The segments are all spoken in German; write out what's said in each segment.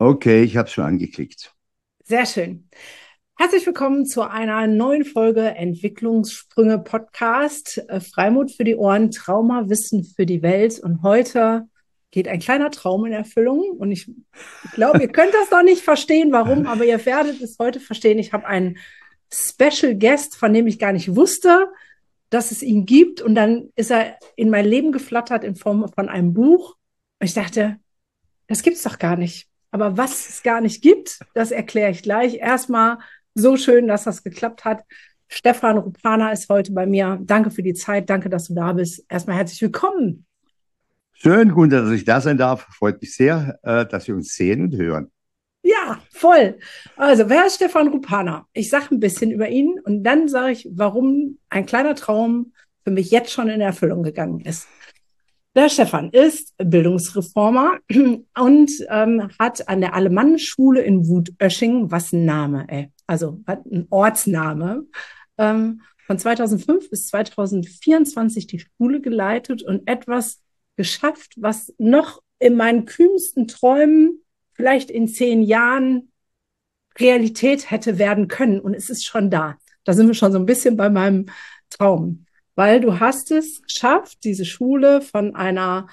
Okay, ich habe es schon angeklickt. Sehr schön. Herzlich willkommen zu einer neuen Folge Entwicklungssprünge Podcast. Freimut für die Ohren, Traumawissen für die Welt. Und heute geht ein kleiner Traum in Erfüllung. Und ich glaube, ihr könnt das noch nicht verstehen, warum, aber ihr werdet es heute verstehen. Ich habe einen Special Guest, von dem ich gar nicht wusste, dass es ihn gibt. Und dann ist er in mein Leben geflattert in Form von einem Buch. Und ich dachte, das gibt's doch gar nicht. Aber was es gar nicht gibt, das erkläre ich gleich. Erstmal so schön, dass das geklappt hat. Stefan Rupana ist heute bei mir. Danke für die Zeit. Danke, dass du da bist. Erstmal herzlich willkommen. Schön, gut, dass ich da sein darf. Freut mich sehr, dass wir uns sehen und hören. Ja, voll. Also, wer ist Stefan Rupana? Ich sage ein bisschen über ihn und dann sage ich, warum ein kleiner Traum für mich jetzt schon in Erfüllung gegangen ist. Der Stefan ist Bildungsreformer und hat an der Alemannenschule in Wutösching, was ein Name, ey, also ein Ortsname, von 2005 bis 2024 die Schule geleitet und etwas geschafft, was noch in meinen kühnsten Träumen vielleicht in 10 Jahren Realität hätte werden können. Und es ist schon da. Da sind wir schon so ein bisschen bei meinem Traum. Weil du hast es geschafft, diese Schule von einer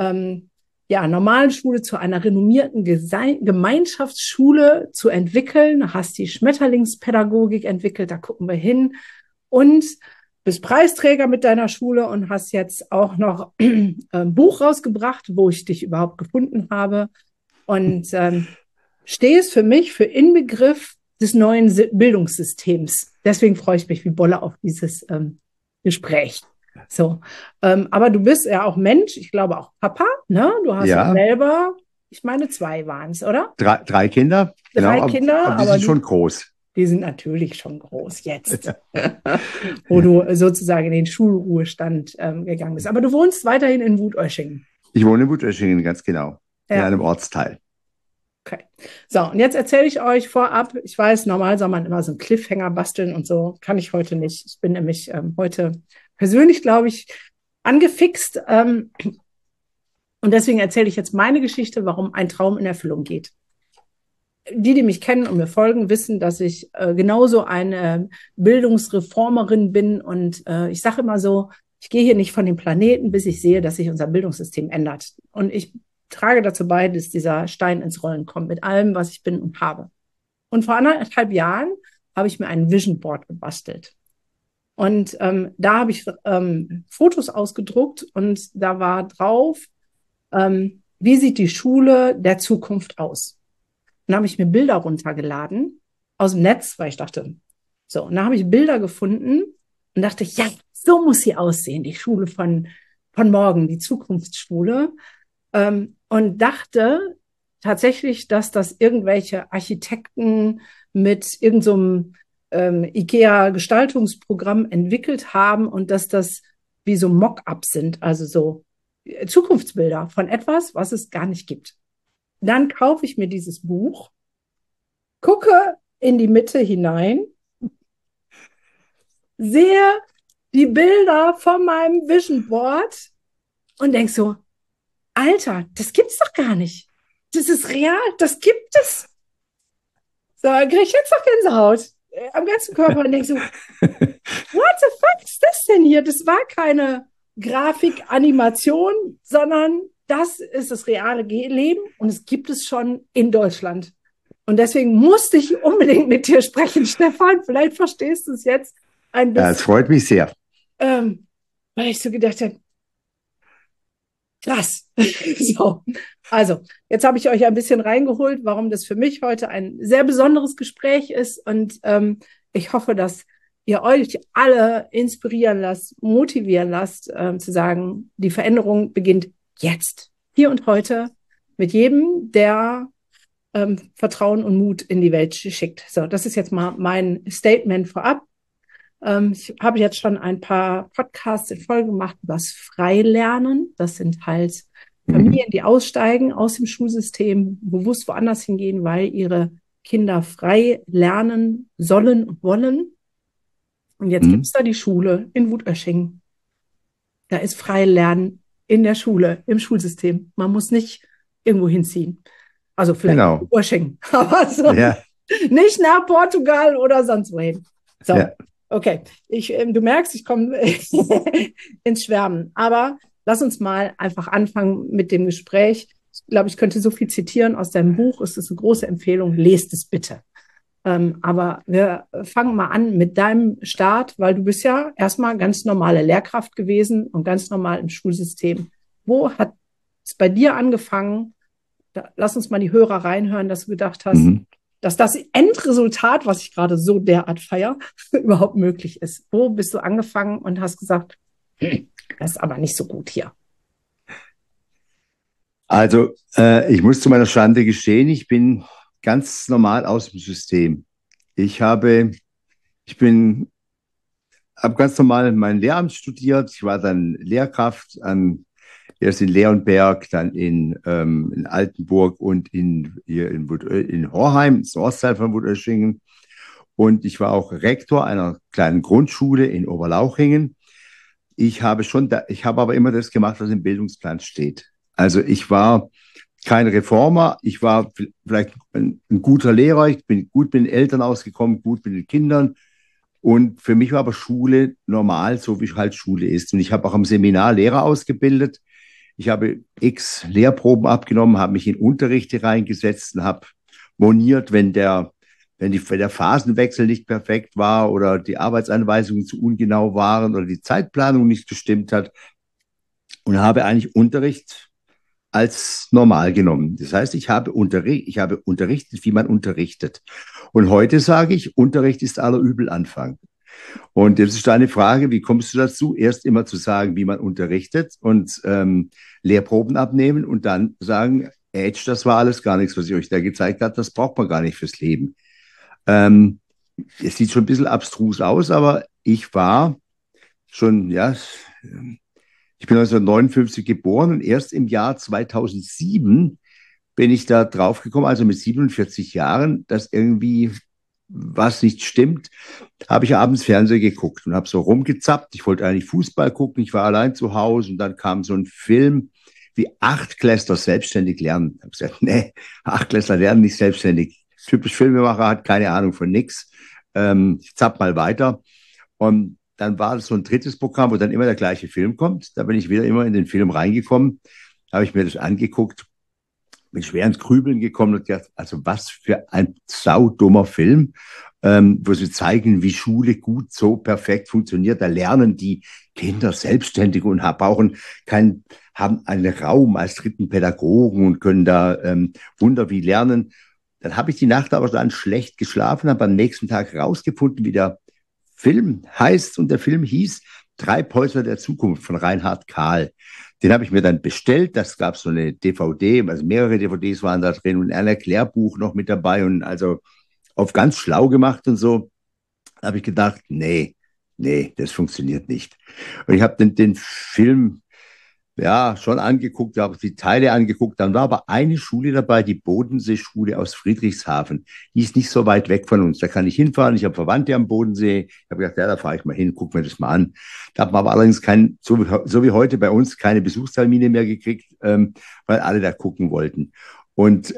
normalen Schule zu einer renommierten Gemeinschaftsschule zu entwickeln. Du hast die Schmetterlingspädagogik entwickelt, da gucken wir hin. Und bist Preisträger mit deiner Schule und hast jetzt auch noch ein Buch rausgebracht, wo ich dich überhaupt gefunden habe. Und stehst für mich für Inbegriff des neuen Bildungssystems. Deswegen freue ich mich wie Bolle auf dieses Gespräch. So, aber du bist ja auch Mensch, ich glaube auch Papa, ne? Du hast ja Ja, selber, ich meine 2 waren es, oder? drei Kinder, genau, 3 Kinder, aber die aber sind schon groß. die sind natürlich schon groß jetzt, wo du sozusagen in den Schulruhestand gegangen bist. Aber du wohnst weiterhin in Wutöschingen. Ich wohne in Wutöschingen, ganz genau, in Ja, einem Ortsteil. okay. So, und jetzt erzähle ich euch vorab, ich weiß, normal soll man immer so einen Cliffhanger basteln und so, kann ich heute nicht. Ich bin nämlich heute persönlich, glaube ich, angefixt. Und deswegen erzähle ich jetzt meine Geschichte, warum ein Traum in Erfüllung geht. Die mich kennen und mir folgen, wissen, dass ich genauso eine Bildungsreformerin bin. Und ich sage immer so, ich gehe hier nicht von dem Planeten, bis ich sehe, dass sich unser Bildungssystem ändert. Und ich trage dazu bei, dass dieser Stein ins Rollen kommt mit allem, was ich bin und habe. Und vor 1,5 Jahren habe ich mir ein Vision Board gebastelt. Und da habe ich Fotos ausgedruckt und da war drauf, wie sieht die Schule der Zukunft aus? Und dann habe ich mir Bilder runtergeladen aus dem Netz, weil ich dachte, so, und dann habe ich Bilder gefunden und dachte, ja, so muss sie aussehen, die Schule von morgen, die Zukunftsschule. Und dachte tatsächlich, dass das irgendwelche Architekten mit irgendeinem IKEA-Gestaltungsprogramm entwickelt haben und dass das wie so Mock-ups sind, also so Zukunftsbilder von etwas, was es gar nicht gibt. Dann kaufe ich mir dieses Buch, gucke in die Mitte hinein, sehe die Bilder von meinem Vision Board und denke so, Alter, das gibt's doch gar nicht. Das ist real, das gibt es. So, dann kriege ich jetzt noch Gänsehaut am ganzen Körper und denke so, what the fuck ist das denn hier? Das war keine Grafik-Animation, sondern das ist das reale Leben und es gibt es schon in Deutschland. Und deswegen musste ich unbedingt mit dir sprechen, Stefan. Vielleicht verstehst du es jetzt ein Ja, es bisschen, freut mich sehr. weil ich so gedacht habe, krass. So. Also, jetzt habe ich euch ein bisschen reingeholt, warum das für mich heute ein sehr besonderes Gespräch ist. Und ich hoffe, dass ihr euch alle inspirieren lasst, motivieren lasst, zu sagen, die Veränderung beginnt jetzt, hier und heute, mit jedem, der Vertrauen und Mut in die Welt schickt. So, das ist jetzt mal mein Statement vorab. Ich habe jetzt schon ein paar Podcasts in Folge gemacht über das Freilernen. Das sind halt Mhm. Familien, die aussteigen aus dem Schulsystem, bewusst woanders hingehen, weil ihre Kinder frei lernen sollen und wollen. Und jetzt gibt Mhm. es da die Schule in Wutösching. Da ist Freilernen in der Schule, im Schulsystem. Man muss nicht irgendwo hinziehen. Also vielleicht Genau. Urschingen, aber so Ja, nicht nach Portugal oder sonst wohin. So, ja. okay. Du merkst, ich komme ins Schwärmen. Aber lass uns mal einfach anfangen mit dem Gespräch. Ich glaube, ich könnte so viel zitieren aus deinem Buch. Es ist eine große Empfehlung. Lest es bitte. Aber wir fangen mal an mit deinem Start, weil du bist ja erstmal ganz normale Lehrkraft gewesen und ganz normal im Schulsystem. Wo hat es bei dir angefangen? Lass uns mal die Hörer reinhören, dass du gedacht hast, Mhm. dass das Endresultat, was ich gerade so derart feiere, überhaupt möglich ist. Wo bist du angefangen und hast gesagt, das ist aber nicht so gut hier? Also, ich muss zu meiner Schande gestehen, ich bin ganz normal aus dem System. Ich habe, ich bin, habe ganz normal mein Lehramt studiert. Ich war dann Lehrkraft erst in Leonberg, dann in Altenburg und in Horheim, das Ortsteil von Wutterschingen. Und ich war auch Rektor einer kleinen Grundschule in Oberlauchingen. Ich habe aber immer das gemacht, was im Bildungsplan steht. Also ich war kein Reformer, ich war vielleicht ein guter Lehrer, ich bin gut mit den Eltern ausgekommen, gut mit den Kindern. Und für mich war aber Schule normal, so wie halt Schule ist. Und ich habe auch am Seminar Lehrer ausgebildet. Ich habe x Lehrproben abgenommen, habe mich in Unterrichte reingesetzt und habe moniert, wenn der Phasenwechsel nicht perfekt war oder die Arbeitsanweisungen zu ungenau waren oder die Zeitplanung nicht gestimmt hat, und habe eigentlich Unterricht als normal genommen. Das heißt, ich habe unterrichtet, wie man unterrichtet. Und heute sage ich, Unterricht ist aller Übel Anfang. Und jetzt ist eine Frage, wie kommst du dazu, erst immer zu sagen, wie man unterrichtet und Lehrproben abnehmen und dann sagen, Ätsch, das war alles gar nichts, was ich euch da gezeigt habe, das braucht man gar nicht fürs Leben. Ähm, Es sieht schon ein bisschen abstrus aus, aber ich war schon, ja, ich bin 1959 geboren und erst im Jahr 2007 bin ich da drauf gekommen, also mit 47 Jahren, dass irgendwie was nicht stimmt, habe ich abends Fernsehen geguckt und habe so rumgezappt. Ich wollte eigentlich Fußball gucken, ich war allein zu Hause und dann kam so ein Film wie Achtklässler selbstständig lernen. Ich habe gesagt, nee, Achtklässler lernen nicht selbstständig. Typisch Filmemacher, hat keine Ahnung von nix. Ich zapp mal weiter. Und dann war das so ein drittes Programm, wo dann immer der gleiche Film kommt. Da bin ich wieder immer in den Film reingekommen, habe ich mir das angeguckt, bin schwer ins Grübeln gekommen und gedacht, also was für ein saudummer Film, wo sie zeigen, wie Schule gut so perfekt funktioniert. Da lernen die Kinder selbstständig und haben einen Raum als dritten Pädagogen und können da Wunder wie lernen. Dann habe ich die Nacht aber dann schlecht geschlafen, habe am nächsten Tag rausgefunden, wie der Film heißt, und der Film hieß Treibhäuser der Zukunft von Reinhard Kahl. Den habe ich mir dann bestellt. Das gab so eine DVD, also mehrere DVDs waren da drin und ein Erklärbuch noch mit dabei und also auf ganz schlau gemacht und so. Da habe ich gedacht, nee, das funktioniert nicht. Und ich habe den Film ja schon angeguckt, habe die Teile angeguckt. Dann war aber eine Schule dabei, die Bodenseeschule aus Friedrichshafen. Die ist nicht so weit weg von uns. Da kann ich hinfahren. Ich habe Verwandte am Bodensee. Ich habe gedacht, ja, da fahre ich mal hin, guck mir das mal an. Da hat man aber allerdings so wie heute bei uns, keine Besuchstermine mehr gekriegt, weil alle da gucken wollten. Und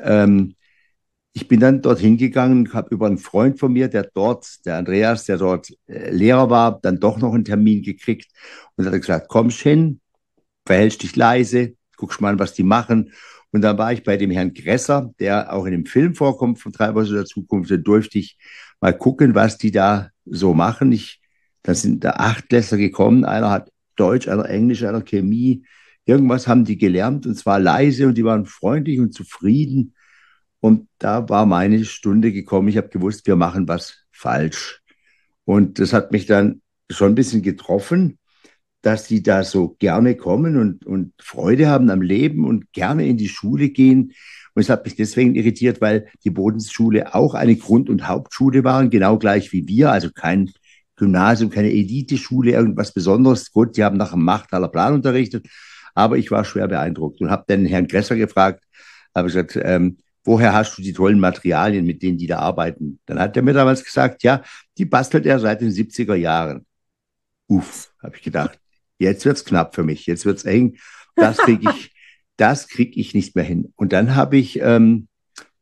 ich bin dann dorthin gegangen, habe über einen Freund von mir, der Andreas, der dort Lehrer war, dann doch noch einen Termin gekriegt und hat gesagt, kommst hin, verhältst dich leise, guckst mal an, was die machen. Und dann war ich bei dem Herrn Gresser, der auch in dem Film vorkommt von Treibhaus der Zukunft. Da durfte ich mal gucken, was die da so machen. Dann sind da 8 gekommen. Einer hat Deutsch, einer Englisch, einer Chemie. Irgendwas haben die gelernt und zwar leise und die waren freundlich und zufrieden. Und da war meine Stunde gekommen. Ich habe gewusst, wir machen was falsch. Und das hat mich dann schon ein bisschen getroffen, dass die da so gerne kommen und Freude haben am Leben und gerne in die Schule gehen. Und es hat mich deswegen irritiert, weil die Bodensschule auch eine Grund- und Hauptschule waren, genau gleich wie wir, also kein Gymnasium, keine Eliteschule, irgendwas Besonderes. Gut, die haben nach dem Machtaler Plan unterrichtet, aber ich war schwer beeindruckt und habe dann Herrn Gresser gefragt, habe gesagt, woher hast du die tollen Materialien, mit denen die da arbeiten? Dann hat er mir damals gesagt, ja, die bastelt er seit den 70er Jahren. Uff, habe ich gedacht, jetzt wird's knapp für mich, jetzt wird's eng. Das kriege ich, das krieg ich nicht mehr hin. Und dann habe ich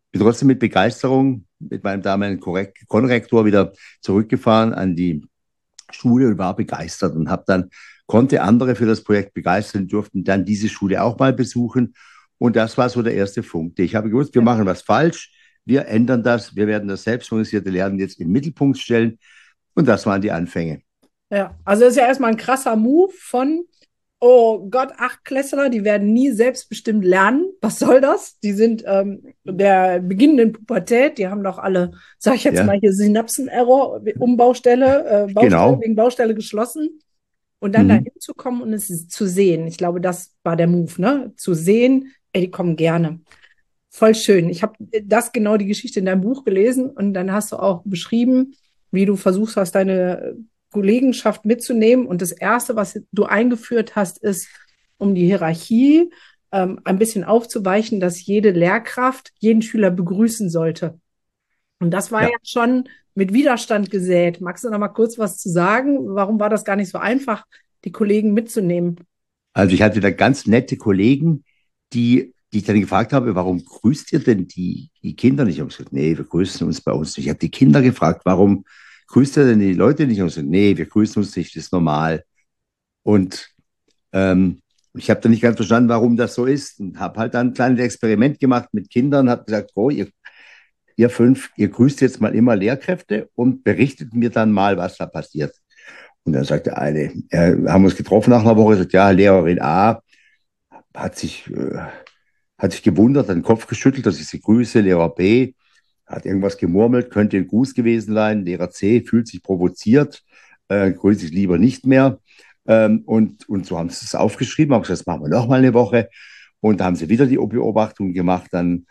bin trotzdem mit Begeisterung mit meinem damaligen Konrektor wieder zurückgefahren an die Schule und war begeistert und konnte andere für das Projekt begeistern, durften dann diese Schule auch mal besuchen. Und das war so der erste Punkt. Ich habe gewusst, wir Ja. machen was falsch, wir ändern das, wir werden das selbstorganisierte Lernen jetzt im Mittelpunkt stellen. Und das waren die Anfänge. Ja, also das ist ja erstmal ein krasser Move von, oh Gott, Achtklässler, die werden nie selbstbestimmt lernen. Was soll das? Die sind der beginnenden Pubertät, die haben doch alle, sag ich jetzt mal Ja, hier, Synapsen-Error, Umbaustelle, Baustelle genau. wegen Baustelle geschlossen. Und dann Mhm. dahin zu kommen und es zu sehen. Ich glaube, das war der Move, ne? Zu sehen, ey, die kommen gerne. Voll schön. Ich habe das genau die Geschichte in deinem Buch gelesen und dann hast du auch beschrieben, wie du versuchst hast, deine Kollegenschaft mitzunehmen. Und das Erste, was du eingeführt hast, ist, um die Hierarchie ein bisschen aufzuweichen, dass jede Lehrkraft jeden Schüler begrüßen sollte. Und das war ja Ja, schon mit Widerstand gesät. Magst du noch mal kurz was zu sagen? Warum war das gar nicht so einfach, die Kollegen mitzunehmen? also ich hatte da ganz nette Kollegen, die ich dann gefragt habe, warum grüßt ihr denn die Kinder nicht? Ich habe gesagt, nee, wir grüßen uns bei uns nicht. Ich habe die Kinder gefragt, warum grüßt ihr denn die Leute nicht? Ich habe gesagt, nee, wir grüßen uns nicht, das ist normal. Und ähm, ich habe dann nicht ganz verstanden, warum das so ist und habe halt dann ein kleines Experiment gemacht mit Kindern, habe gesagt, oh, ihr fünf, ihr grüßt jetzt mal immer Lehrkräfte und berichtet mir dann mal, was da passiert. Und dann sagte eine, haben uns getroffen nach einer Woche, sagt, ja, Lehrerin A hat sich, äh, hat sich gewundert, hat den Kopf geschüttelt, dass ich sie grüße. Lehrer B hat irgendwas gemurmelt, könnte ein Gruß gewesen sein. Lehrer C fühlt sich provoziert, grüße ich lieber nicht mehr. Und so haben sie es aufgeschrieben, haben gesagt, das machen wir noch mal eine Woche. Und da haben sie wieder die Beobachtung gemacht.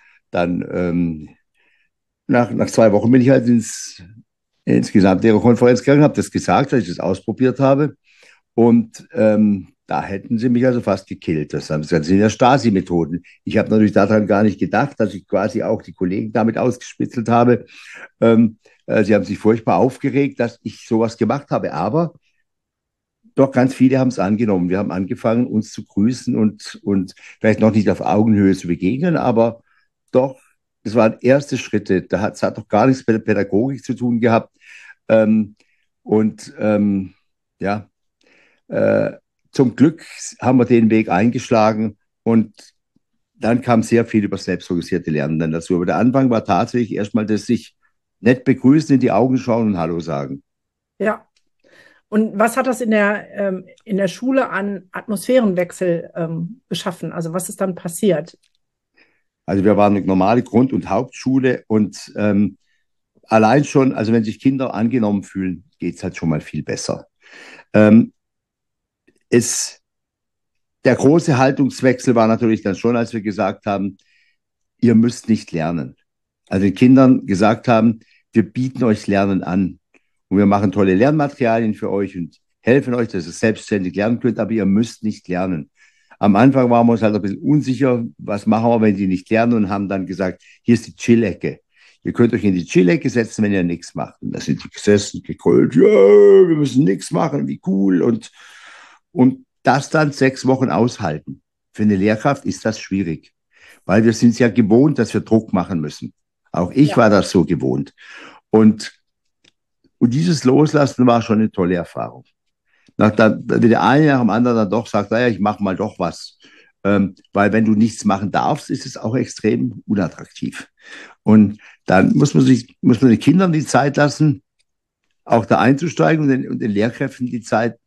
Dann nach 2 Wochen bin ich halt ins Gesamtlehrerkonferenz gegangen, habe das gesagt, dass ich das ausprobiert habe. Und da hätten sie mich also fast gekillt. Das haben sie gesagt, das sind ja Stasi-Methoden. Ich habe natürlich daran gar nicht gedacht, dass ich quasi auch die Kollegen damit ausgespitzelt habe. Ähm, sie haben sich furchtbar aufgeregt, dass ich sowas gemacht habe. Aber doch ganz viele haben es angenommen. Wir haben angefangen, uns zu grüßen und vielleicht noch nicht auf Augenhöhe zu begegnen, aber doch, das waren erste Schritte. Es hat doch gar nichts mit der Pädagogik zu tun gehabt. Ähm, und ja, äh, zum Glück haben wir den Weg eingeschlagen und dann kam sehr viel über selbstorganisierte Lernen dann dazu. Aber der Anfang war tatsächlich erstmal das sich nett begrüßen, in die Augen schauen und Hallo sagen. Ja. Und was hat das in der Schule an Atmosphärenwechsel geschaffen? Also was ist dann passiert? Also wir waren eine normale Grund- und Hauptschule und allein schon, also wenn sich Kinder angenommen fühlen, geht es halt schon mal viel besser. Ähm, es, der große Haltungswechsel war natürlich dann schon, als wir gesagt haben, ihr müsst nicht lernen. Also den Kindern gesagt haben, wir bieten euch Lernen an und wir machen tolle Lernmaterialien für euch und helfen euch, dass ihr selbstständig lernen könnt, aber ihr müsst nicht lernen. Am Anfang waren wir uns halt ein bisschen unsicher, was machen wir, wenn die nicht lernen und haben dann gesagt, hier ist die Chill-Ecke. Ihr könnt euch in die Chill-Ecke setzen, wenn ihr nichts macht. Und da sind die gesessen, gegrölt, ja, wir müssen nichts machen, wie cool. Und das dann 6 Wochen aushalten. Für eine Lehrkraft ist das schwierig, weil wir sind es ja gewohnt, dass wir Druck machen müssen. Auch ich Ja, war das so gewohnt. Und, und dieses Loslassen war schon eine tolle Erfahrung. Wenn der eine nach dem anderen dann doch sagt, naja, ich mache mal doch was. Weil wenn du nichts machen darfst, ist es auch extrem unattraktiv. Und dann muss man den Kindern die Zeit lassen, auch da einzusteigen und den Lehrkräften die Zeit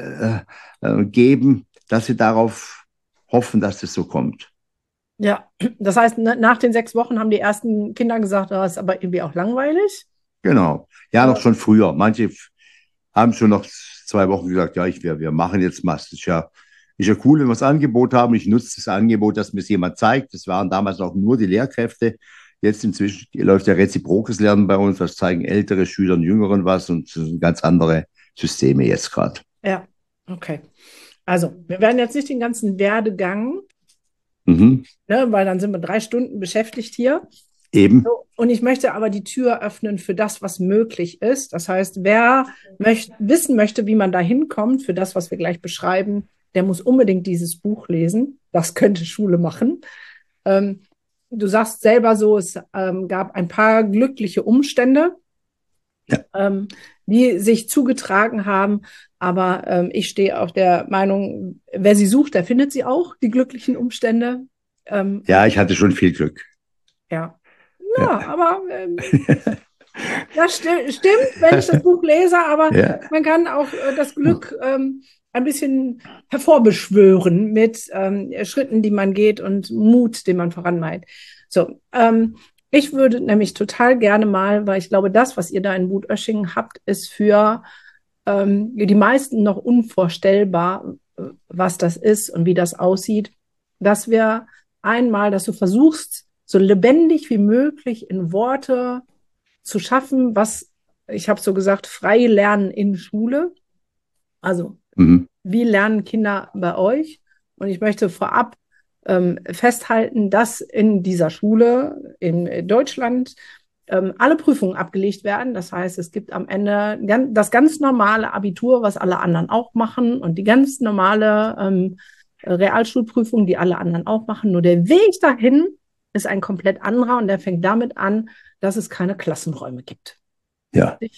geben, dass sie darauf hoffen, dass das so kommt. ja. Das heißt, nach den 6 Wochen haben die ersten Kinder gesagt, das ist aber irgendwie auch langweilig. Genau. Ja, noch Oder? schon früher. Manche haben schon noch 2 Wochen gesagt, ja, wir machen jetzt was. Ist ja cool, wenn wir das Angebot haben. Ich nutze das Angebot, dass mir es jemand zeigt. Das waren damals auch nur die Lehrkräfte. Jetzt inzwischen läuft ja reziprokes Lernen bei uns. Das zeigen ältere Schülern Jüngeren was und das sind ganz andere Systeme jetzt gerade. Ja, okay. Also, wir werden jetzt nicht den ganzen Werdegang, Mhm. ne, weil dann sind wir 3 Stunden beschäftigt hier. Eben. So, und ich möchte aber die Tür öffnen für das, was möglich ist. Das heißt, wer wissen möchte, wie man da hinkommt, für das, was wir gleich beschreiben, der muss unbedingt dieses Buch lesen. Das könnte Schule machen. Ähm, du sagst selber so, es gab ein paar glückliche Umstände, Ja, die sich zugetragen haben. Aber ich stehe auf der Meinung, wer sie sucht, der findet sie auch, die glücklichen Umstände. ja, ich hatte schon viel Glück. Ja, Ja. ja, aber das stimmt, wenn ich das Buch lese, aber Ja, man kann auch das Glück ein bisschen hervorbeschwören mit Schritten, die man geht und Mut, den man voranmeint. So, ich würde nämlich total gerne mal, weil ich glaube, das, was ihr da in Wutöschingen habt, ist für die meisten noch unvorstellbar, was das ist und wie das aussieht, dass wir einmal, dass du versuchst, so lebendig wie möglich in Worte zu schaffen, was, ich habe so gesagt, frei lernen in Schule. Also, mhm. wie lernen Kinder bei euch? Und ich möchte vorab festhalten, dass in dieser Schule in Deutschland alle Prüfungen abgelegt werden. Das heißt, es gibt am Ende das ganz normale Abitur, was alle anderen auch machen, und die ganz normale Realschulprüfung, die alle anderen auch machen. Nur der Weg dahin ist ein komplett anderer, und der fängt damit an, dass es keine Klassenräume gibt. Ja. Richtig?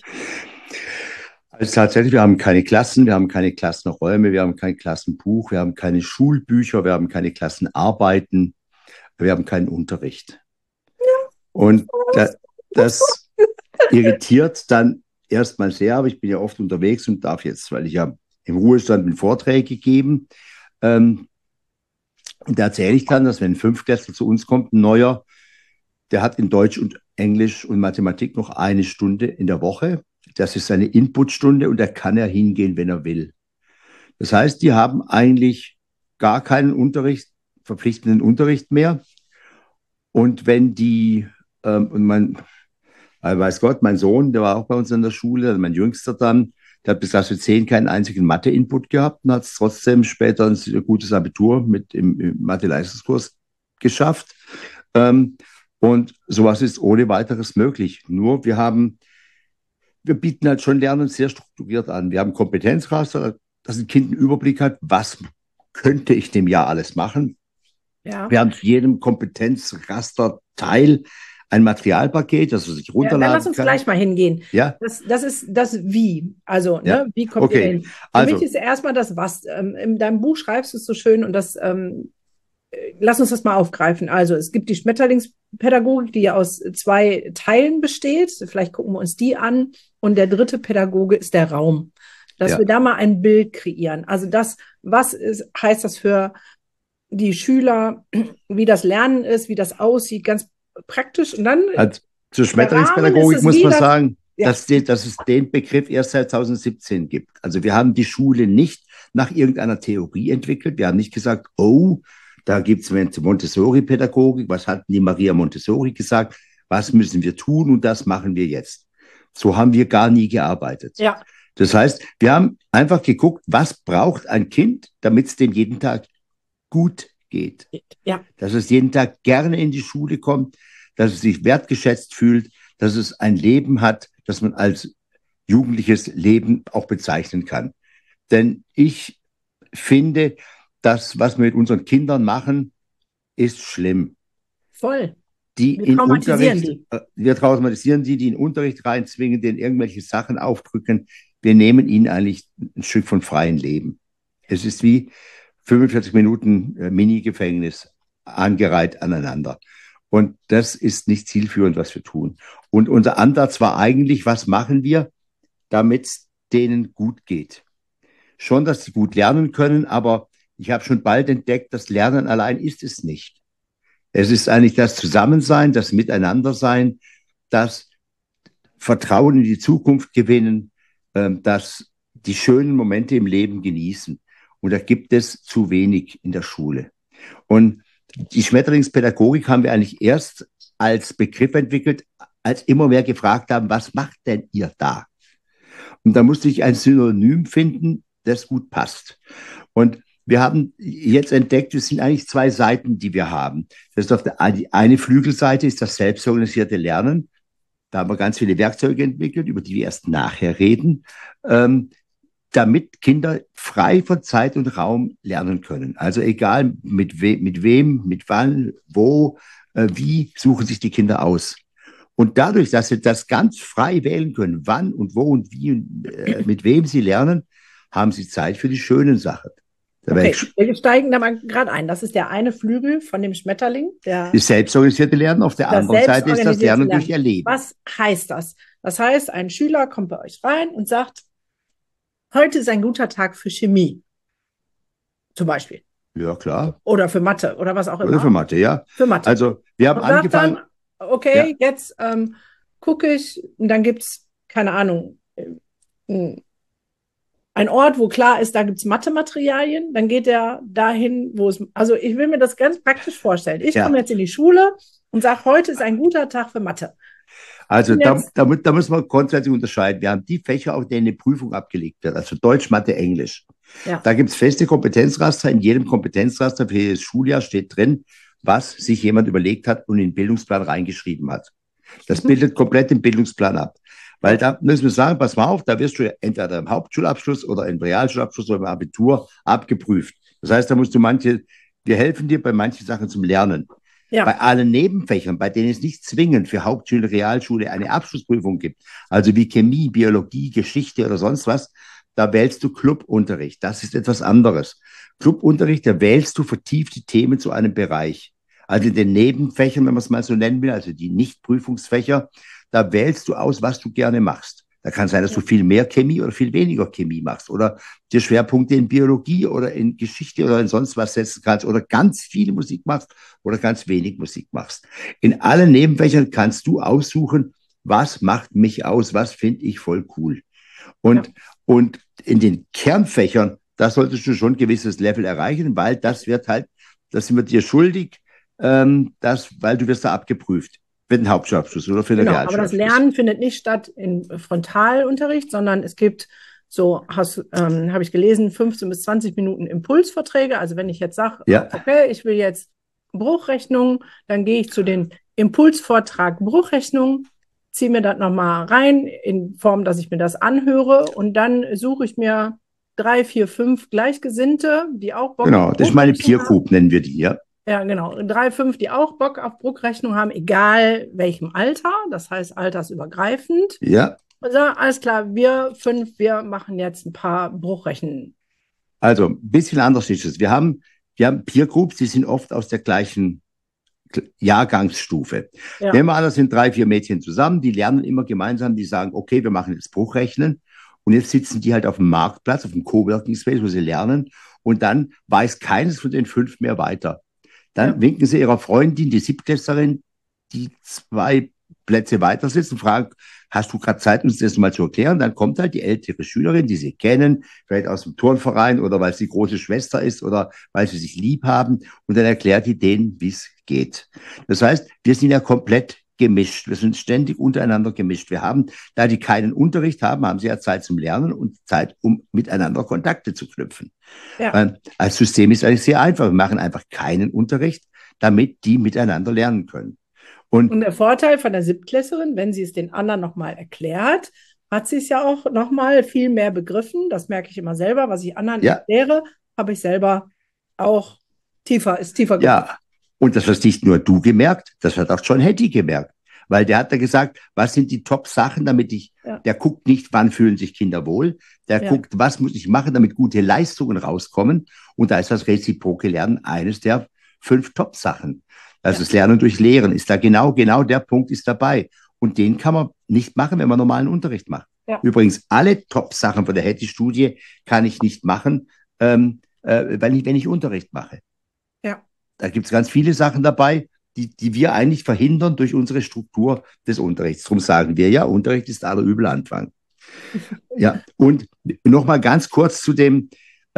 Also tatsächlich, wir haben keine Klassen, wir haben keine Klassenräume, wir haben kein Klassenbuch, wir haben keine Schulbücher, wir haben keine Klassenarbeiten, wir haben keinen Unterricht. Und das irritiert dann erstmal sehr, aber ich bin ja oft unterwegs und darf jetzt, weil ich ja im Ruhestand bin, Vorträge geben. Und da erzähle ich dann, dass wenn ein Fünftklässler zu uns kommt, ein neuer, der hat in Deutsch und Englisch und Mathematik noch eine Stunde in der Woche. Das ist seine Inputstunde, und da kann er hingehen, wenn er will. Das heißt, die haben eigentlich gar keinen Unterricht, verpflichtenden Unterricht mehr. Und wenn die, und weiß Gott, mein Sohn, der war auch bei uns in der Schule, also mein Jüngster dann, der hat bis Klasse 10 keinen einzigen Mathe-Input gehabt und hat es trotzdem später ein gutes Abitur im Mathe-Leistungskurs geschafft. Und sowas ist ohne weiteres möglich. Nur wir bieten halt schon Lernen sehr strukturiert an. Wir haben Kompetenzraster, dass ein Kind einen Überblick hat, was könnte ich dem Jahr alles machen. Ja. Wir haben zu jedem Kompetenzrasterteil ein Materialpaket, das er sich Ja, runterladen dann lass uns kann. gleich mal hingehen. Ja, Das ist das Wie. Also, ja, ne, wie kommt ihr okay. dahin? Für Also, mich ist erstmal das Was. In deinem Buch schreibst du es so schön, und das lass uns das mal aufgreifen. Also, es gibt die Schmetterlingspädagogik, die ja aus zwei Teilen besteht. Vielleicht gucken wir uns die an. Und der dritte Pädagoge ist der Raum. Dass ja, wir da mal ein Bild kreieren. Also was heißt das für die Schüler, wie das Lernen ist, wie das aussieht, ganz praktisch. Und dann also zur der Rahmen ist Schmetterlingspädagogik es muss wie man das, sagen, ja, dass es den Begriff erst seit 2017 gibt. Also wir haben die Schule nicht nach irgendeiner Theorie entwickelt. Wir haben nicht gesagt, oh, da gibt es Montessori-Pädagogik. Was hat die Maria Montessori gesagt? Was müssen wir tun? Und das machen wir jetzt. So haben wir gar nie gearbeitet. ja, Das heißt, wir haben einfach geguckt, was braucht ein Kind, damit es dem jeden Tag gut geht. ja. Dass es jeden Tag gerne in die Schule kommt, dass es sich wertgeschätzt fühlt, dass es ein Leben hat, das man als jugendliches Leben auch bezeichnen kann. Denn ich finde, das, was wir mit unseren Kindern machen, ist schlimm. Voll. Die Wir in traumatisieren Unterricht, die. wir traumatisieren die in Unterricht reinzwingen, denen irgendwelche Sachen aufdrücken. Wir nehmen ihnen eigentlich ein Stück von freiem Leben. Es ist wie 45 Minuten Mini-Gefängnis angereiht aneinander. Und das ist nicht zielführend, was wir tun. Und unser Ansatz war eigentlich, was machen wir, damit es denen gut geht. Schon, dass sie gut lernen können, aber ich habe schon bald entdeckt, das Lernen allein ist es nicht. Es ist eigentlich das Zusammensein, das Miteinandersein, das Vertrauen in die Zukunft gewinnen, das die schönen Momente im Leben genießen. Und da gibt es zu wenig in der Schule. Und die Schmetterlingspädagogik haben wir eigentlich erst als Begriff entwickelt, als immer mehr gefragt haben, was macht denn ihr da? Und da musste ich ein Synonym finden, das gut passt. Und wir haben jetzt entdeckt, es sind eigentlich zwei Seiten, die wir haben. Das ist auf der eine Flügelseite ist das selbstorganisierte Lernen. Da haben wir ganz viele Werkzeuge entwickelt, über die wir erst nachher reden, damit Kinder frei von Zeit und Raum lernen können. Also egal mit wem, mit wann, wo, wie suchen sich die Kinder aus. Und dadurch, dass sie das ganz frei wählen können, wann und wo und wie und mit wem sie lernen, haben sie Zeit für die schönen Sachen. Okay, wir steigen da mal gerade ein. Das ist der eine Flügel von dem Schmetterling. Das selbstorganisierte Lernen, auf der anderen Seite ist das Lernen durch Erleben. Was heißt das? Das heißt, ein Schüler kommt bei euch rein und sagt, heute ist ein guter Tag für Chemie. Zum Beispiel. Ja, klar. Oder für Mathe oder was auch immer. Oder für Mathe, ja. Für Mathe. Also, wir haben angefangen. Dann, okay, ja. Jetzt gucke ich, und dann gibt es, keine Ahnung, ein Ort, wo klar ist, da gibt es Mathematerialien, dann geht er dahin, wo es, also ich will mir das ganz praktisch vorstellen. Ich komme jetzt in die Schule und sage, heute ist ein guter Tag für Mathe. Also da müssen wir grundsätzlich unterscheiden. Wir haben die Fächer, auf denen eine Prüfung abgelegt wird, also Deutsch, Mathe, Englisch. Ja. Da gibt es feste Kompetenzraster. In jedem Kompetenzraster für jedes Schuljahr steht drin, was sich jemand überlegt hat und in den Bildungsplan reingeschrieben hat. Das bildet komplett den Bildungsplan ab. Weil da müssen wir sagen, pass mal auf, da wirst du entweder im Hauptschulabschluss oder im Realschulabschluss oder im Abitur abgeprüft. Das heißt, da musst du wir helfen dir bei manchen Sachen zum Lernen. Ja. Bei allen Nebenfächern, bei denen es nicht zwingend für Hauptschule, Realschule eine Abschlussprüfung gibt, also wie Chemie, Biologie, Geschichte oder sonst was, da wählst du Clubunterricht. Das ist etwas anderes. Clubunterricht, da wählst du vertiefte Themen zu einem Bereich. Also in den Nebenfächern, wenn man es mal so nennen will, also die Nicht-Prüfungsfächer, da wählst du aus, was du gerne machst. Da kann sein, dass du viel mehr Chemie oder viel weniger Chemie machst oder dir Schwerpunkte in Biologie oder in Geschichte oder in sonst was setzen kannst oder ganz viel Musik machst oder ganz wenig Musik machst. In allen Nebenfächern kannst du aussuchen, was macht mich aus, was finde ich voll cool. Und in den Kernfächern, da solltest du schon ein gewisses Level erreichen, weil das sind wir dir schuldig, weil du wirst da abgeprüft. Für den Hauptschulabschluss oder für den Realschulabschluss. Aber das Lernen findet nicht statt im Frontalunterricht, sondern es gibt habe ich gelesen, 15 bis 20 Minuten Impulsvorträge. Also wenn ich jetzt sage, okay, ich will jetzt Bruchrechnung, dann gehe ich zu den Impulsvortrag Bruchrechnung, ziehe mir das nochmal rein in Form, dass ich mir das anhöre und dann suche ich mir 3, 4, 5 Gleichgesinnte, die auch Bock haben. Genau, das ist meine Peer Group, nennen wir die, ja. Ja, genau. 3, 5, die auch Bock auf Bruchrechnung haben, egal welchem Alter, das heißt altersübergreifend. Ja. Also, alles klar, wir 5, wir machen jetzt ein paar Bruchrechnungen. Also, ein bisschen anders ist es. Wir haben Peer Groups, die sind oft aus der gleichen Jahrgangsstufe. Ja. Nehmen wir an, das sind 3, 4 Mädchen zusammen, die lernen immer gemeinsam, die sagen, okay, wir machen jetzt Bruchrechnen. Und jetzt sitzen die halt auf dem Marktplatz, auf dem Coworking Space, wo sie lernen. Und dann weiß keines von den 5 mehr weiter. Dann winken sie ihrer Freundin, die Siebtklässlerin, die 2 Plätze weiter sitzt und fragen, hast du gerade Zeit, uns das mal zu erklären? Dann kommt halt die ältere Schülerin, die sie kennen, vielleicht aus dem Turnverein oder weil sie große Schwester ist oder weil sie sich lieb haben. Und dann erklärt die denen, wie es geht. Das heißt, wir sind ja komplett gemischt. Wir sind ständig untereinander gemischt. Wir haben, da die keinen Unterricht haben, haben sie ja Zeit zum Lernen und Zeit, um miteinander Kontakte zu knüpfen. Ja. Als System ist eigentlich sehr einfach. Wir machen einfach keinen Unterricht, damit die miteinander lernen können. Und der Vorteil von der Siebtklässlerin, wenn sie es den anderen nochmal erklärt, hat sie es ja auch nochmal viel mehr begriffen. Das merke ich immer selber. Was ich anderen erkläre, habe ich selber auch tiefer gemerkt. Ja. Und das hast nicht nur du gemerkt, das hat auch John Hattie gemerkt. Weil der hat da gesagt, was sind die Top-Sachen, damit der guckt nicht, wann fühlen sich Kinder wohl, der guckt, was muss ich machen, damit gute Leistungen rauskommen. Und da ist das reziproke Lernen eines der 5 Top-Sachen. Also das Lernen durch Lehren ist da genau der Punkt ist dabei. Und den kann man nicht machen, wenn man normalen Unterricht macht. Ja. Übrigens, alle Top-Sachen von der Hattie-Studie kann ich nicht machen, wenn ich Unterricht mache. Ja. Da gibt es ganz viele Sachen dabei, die wir eigentlich verhindern durch unsere Struktur des Unterrichts. Darum sagen wir ja, Unterricht ist aller Übel Anfang. Ja, und nochmal ganz kurz zu dem,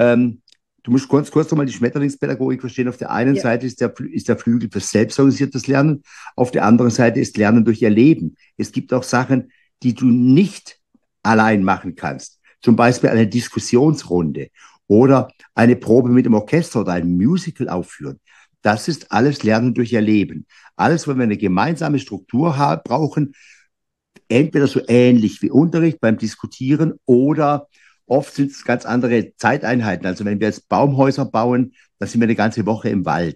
du musst kurz nochmal die Schmetterlingspädagogik verstehen. Auf der einen Seite ist der Flügel für selbstorganisiertes Lernen, auf der anderen Seite ist Lernen durch Erleben. Es gibt auch Sachen, die du nicht allein machen kannst. Zum Beispiel eine Diskussionsrunde oder eine Probe mit dem Orchester oder ein Musical aufführen. Das ist alles Lernen durch Erleben. Alles, wo wir eine gemeinsame Struktur brauchen, entweder so ähnlich wie Unterricht beim Diskutieren oder oft sind es ganz andere Zeiteinheiten. Also wenn wir jetzt Baumhäuser bauen, dann sind wir eine ganze Woche im Wald.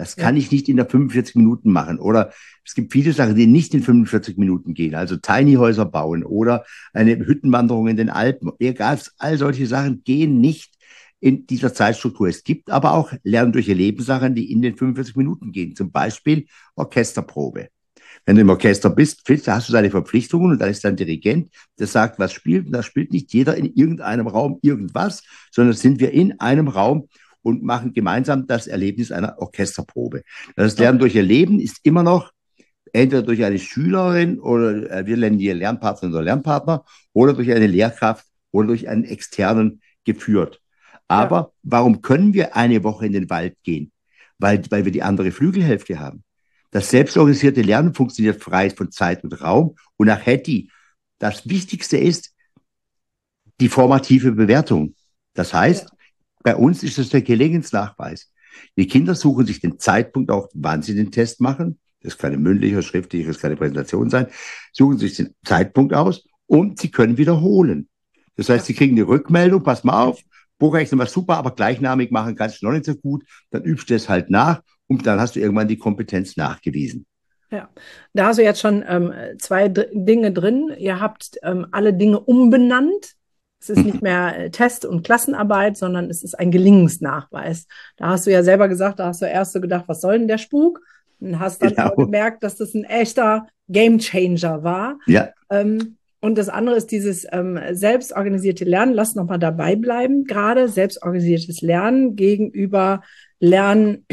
Das Ja. kann ich nicht in der 45 Minuten machen. Oder es gibt viele Sachen, die nicht in 45 Minuten gehen. Also Tiny Häuser bauen oder eine Hüttenwanderung in den Alpen. Egal, all solche Sachen gehen nicht in dieser Zeitstruktur. Es gibt aber auch Lernen durch Erleben Sachen, die in den 45 Minuten gehen. Zum Beispiel Orchesterprobe. Wenn du im Orchester bist, da hast du deine Verpflichtungen und dann ist dein Dirigent, der sagt, was spielt. Und da spielt nicht jeder in irgendeinem Raum irgendwas, sondern sind wir in einem Raum und machen gemeinsam das Erlebnis einer Orchesterprobe. Das Lernen Okay. durch Erleben ist immer noch entweder durch eine Schülerin oder wir nennen die Lernpartnerin oder Lernpartner oder durch eine Lehrkraft oder durch einen externen geführt. Ja. Aber warum können wir eine Woche in den Wald gehen? Weil wir die andere Flügelhälfte haben. Das selbstorganisierte Lernen funktioniert frei von Zeit und Raum. Und nach Hattie, das Wichtigste ist die formative Bewertung. Das Ja. heißt, bei uns ist es der Gelegenheitsnachweis. Die Kinder suchen sich den Zeitpunkt auch, wann sie den Test machen. Das kann ein mündlicher, schriftlicher, das kann eine Präsentation sein. Suchen sich den Zeitpunkt aus und sie können wiederholen. Das heißt, sie kriegen eine Rückmeldung, pass mal auf, Buchrechnen war super, aber gleichnamig machen kannst du noch nicht so gut. Dann übst du es halt nach und dann hast du irgendwann die Kompetenz nachgewiesen. Ja, da hast du jetzt schon zwei Dinge drin. Ihr habt alle Dinge umbenannt. Es ist nicht mehr Test und Klassenarbeit, sondern es ist ein Gelingensnachweis. Da hast du ja selber gesagt, da hast du erst so gedacht, was soll denn der Spuk? Und hast dann aber Genau. gemerkt, dass das ein echter Gamechanger war. Ja, Und das andere ist dieses selbstorganisierte Lernen. Lass noch mal dabei bleiben. Gerade selbstorganisiertes Lernen gegenüber Lernen,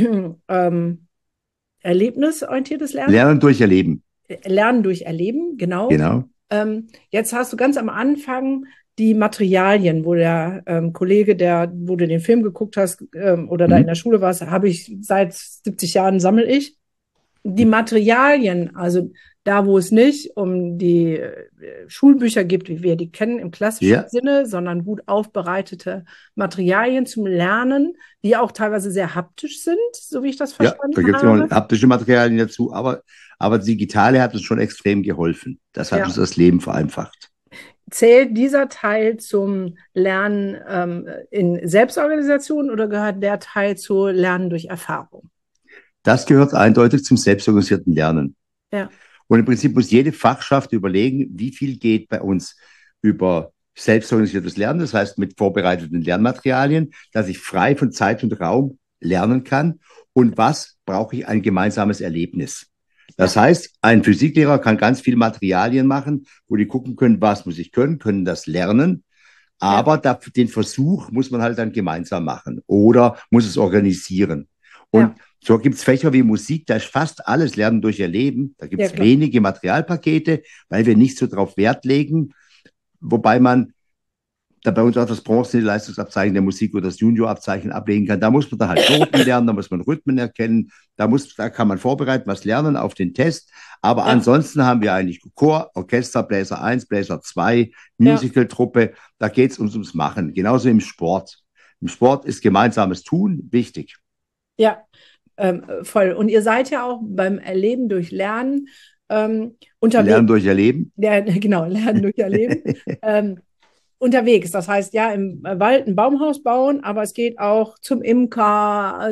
erlebnisorientiertes Lernen. Lernen durch Erleben. Lernen durch Erleben, genau. Genau. Jetzt hast du ganz am Anfang die Materialien, wo der Kollege, wo du den Film geguckt hast oder da in der Schule warst, habe ich seit 70 Jahren sammle ich. Die Materialien, also da, wo es nicht um die Schulbücher gibt, wie wir die kennen im klassischen Ja, Sinne, sondern gut aufbereitete Materialien zum Lernen, die auch teilweise sehr haptisch sind, so wie ich das ja, da verstanden gibt es immer habe. haptische Materialien dazu, aber Digitale hat uns schon extrem geholfen. Das hat Ja. uns das Leben vereinfacht. Zählt dieser Teil zum Lernen in Selbstorganisation oder gehört der Teil zu Lernen durch Erfahrung? Das gehört eindeutig zum selbstorganisierten Lernen. Ja, Und im Prinzip muss jede Fachschaft überlegen, wie viel geht bei uns über selbstorganisiertes Lernen, das heißt mit vorbereiteten Lernmaterialien, dass ich frei von Zeit und Raum lernen kann und was brauche ich ein gemeinsames Erlebnis. Das ja, heißt, ein Physiklehrer kann ganz viel Materialien machen, wo die gucken können, was muss ich können das lernen. ja, Aber den Versuch muss man halt dann gemeinsam machen oder muss es organisieren. ja, Und so gibt es Fächer wie Musik, da ist fast alles Lernen durch Erleben. Da gibt ja, es klar. wenige Materialpakete, weil wir nicht so drauf Wert legen. Wobei man da bei uns auch das Bronze-Leistungsabzeichen der Musik oder das Juniorabzeichen ablegen kann. Da muss man dann halt Noten lernen, da muss man Rhythmen erkennen, da kann man vorbereiten, was lernen auf den Test. Aber Ja, ansonsten haben wir eigentlich Chor, Orchester, Bläser 1, Bläser 2, ja, Musical-Truppe. Da geht es ums Machen. Genauso im Sport. Im Sport ist gemeinsames Tun wichtig. ja, voll. Und ihr seid ja auch beim Erleben durch Lernen unterwegs. Lernen durch Erleben. Ja, genau, Lernen durch Erleben. Unterwegs. Das heißt, ja, im Wald ein Baumhaus bauen, aber es geht auch zum Imker,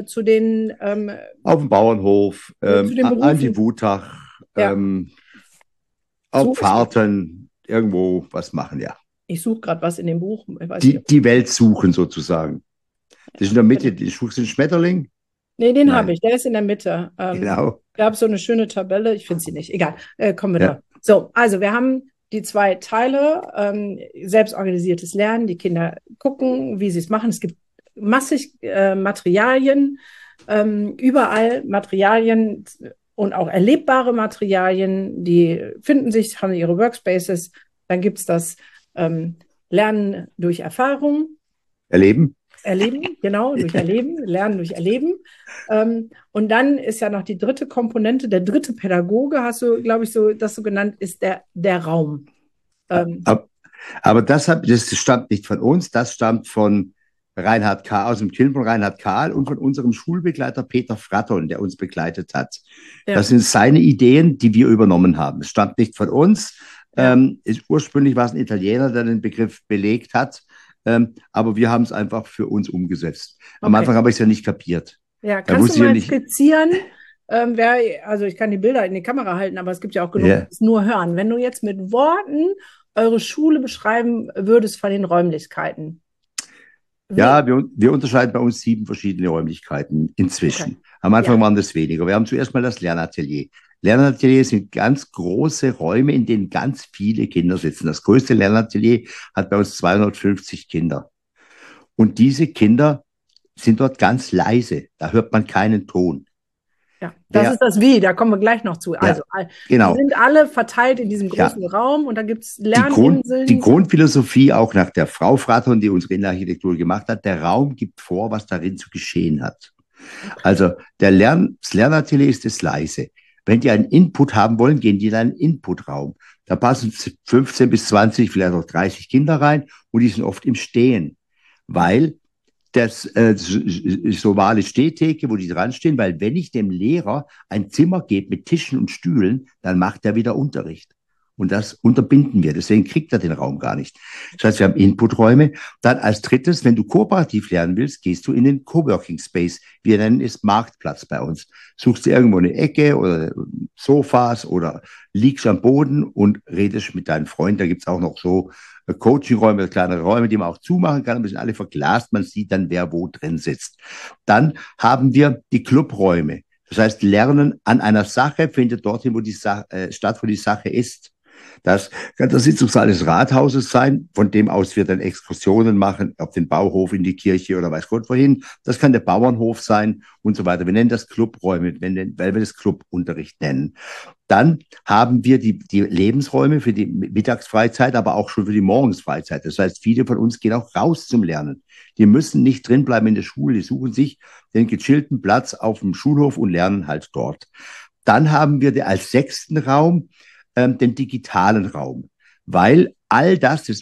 Auf dem Bauernhof, zu den an die Berufen. Wutach, Ja, auf suche ich gerade. Fahrten, irgendwo was machen, ja. Ich suche gerade was in dem Buch. Ich weiß nicht, Die Welt suchen sozusagen. Das ist in der Mitte, die suchst den Schmetterling? nee, den habe Nein, ich. Der ist in der Mitte. genau. Gab so eine schöne Tabelle. Ich finde sie nicht. Egal. Kommen wir Ja. da. So, also wir haben die zwei Teile, selbstorganisiertes Lernen. Die Kinder gucken, wie sie es machen. Es gibt massig Materialien, überall Materialien und auch erlebbare Materialien, die finden sich, haben ihre Workspaces. Dann gibt es das Lernen durch Erfahrung. Erleben? Erleben, genau, durch Erleben, Lernen durch Erleben. Und dann ist ja noch die dritte Komponente, der dritte Pädagoge, hast du, glaube ich, das so genannt, ist der Raum. Aber das stammt nicht von uns, das stammt von Reinhard Kahl, aus dem Film von Reinhard Kahl und von unserem Schulbegleiter Peter Fratton, der uns begleitet hat. Ja. Das sind seine Ideen, die wir übernommen haben. Es stammt nicht von uns. Ja. Ursprünglich war es ein Italiener, der den Begriff belegt hat. Aber wir haben es einfach für uns umgesetzt. Am Okay. Anfang habe ich es ja nicht kapiert. Ja, Da kannst du wusste ich ja mal nicht, skizzieren, also ich kann die Bilder in die Kamera halten, aber es gibt ja auch genug, die ja, es nur hören. Wenn du jetzt mit Worten eure Schule beschreiben würdest von den Räumlichkeiten. Wie? ja, wir unterscheiden bei uns 7 verschiedene Räumlichkeiten Okay. inzwischen. Am Anfang Ja. waren das weniger. Wir haben zuerst mal das Lernatelier. Lernatelier sind ganz große Räume, in denen ganz viele Kinder sitzen. Das größte Lernatelier hat bei uns 250 Kinder. Und diese Kinder sind dort ganz leise. Da hört man keinen Ton. Ja, das ist Wer, das Wie, da kommen wir gleich noch zu. Also, ja, die genau. sind alle verteilt in diesem Ja, großen Raum und da gibt es Die Lerninseln. Grundphilosophie auch nach der Frau Fraton, die unsere Innenarchitektur gemacht hat, der Raum gibt vor, was darin zu geschehen hat. Okay. Also das Lernatelier ist das leise. Wenn die einen Input haben wollen, gehen die in einen Inputraum. Da passen 15 bis 20, vielleicht auch 30 Kinder rein und die sind oft im Stehen, weil das so ovale Stehtheke, wo die dran stehen, weil wenn ich dem Lehrer ein Zimmer gebe mit Tischen und Stühlen, dann macht er wieder Unterricht. Und das unterbinden wir. Deswegen kriegt er den Raum gar nicht. Das heißt, wir haben Inputräume. Dann als drittes, wenn du kooperativ lernen willst, gehst du in den Coworking Space. Wir nennen es Marktplatz bei uns. Suchst dir irgendwo eine Ecke oder Sofas oder liegst am Boden und redest mit deinen Freunden. Da gibt es auch noch so Coachingräume, kleinere Räume, die man auch zumachen kann, aber sind alle verglast. Man sieht dann, wer wo drin sitzt. Dann haben wir die Clubräume. Das heißt, Lernen an einer Sache findet dorthin, wo die statt, wo die Sache ist. Das kann der Sitzungssaal des Rathauses sein, von dem aus wir dann Exkursionen machen, auf den Bauhof, in die Kirche oder weiß Gott wohin. Das kann der Bauernhof sein und so weiter. Wir nennen das Clubräume, weil wir das Clubunterricht nennen. Dann haben wir die Lebensräume für die Mittagsfreizeit, aber auch schon für die Morgensfreizeit. Das heißt, viele von uns gehen auch raus zum Lernen. Die müssen nicht drinbleiben in der Schule, die suchen sich den gechillten Platz auf dem Schulhof und lernen halt dort. Dann haben wir als 6. Raum den digitalen Raum, weil all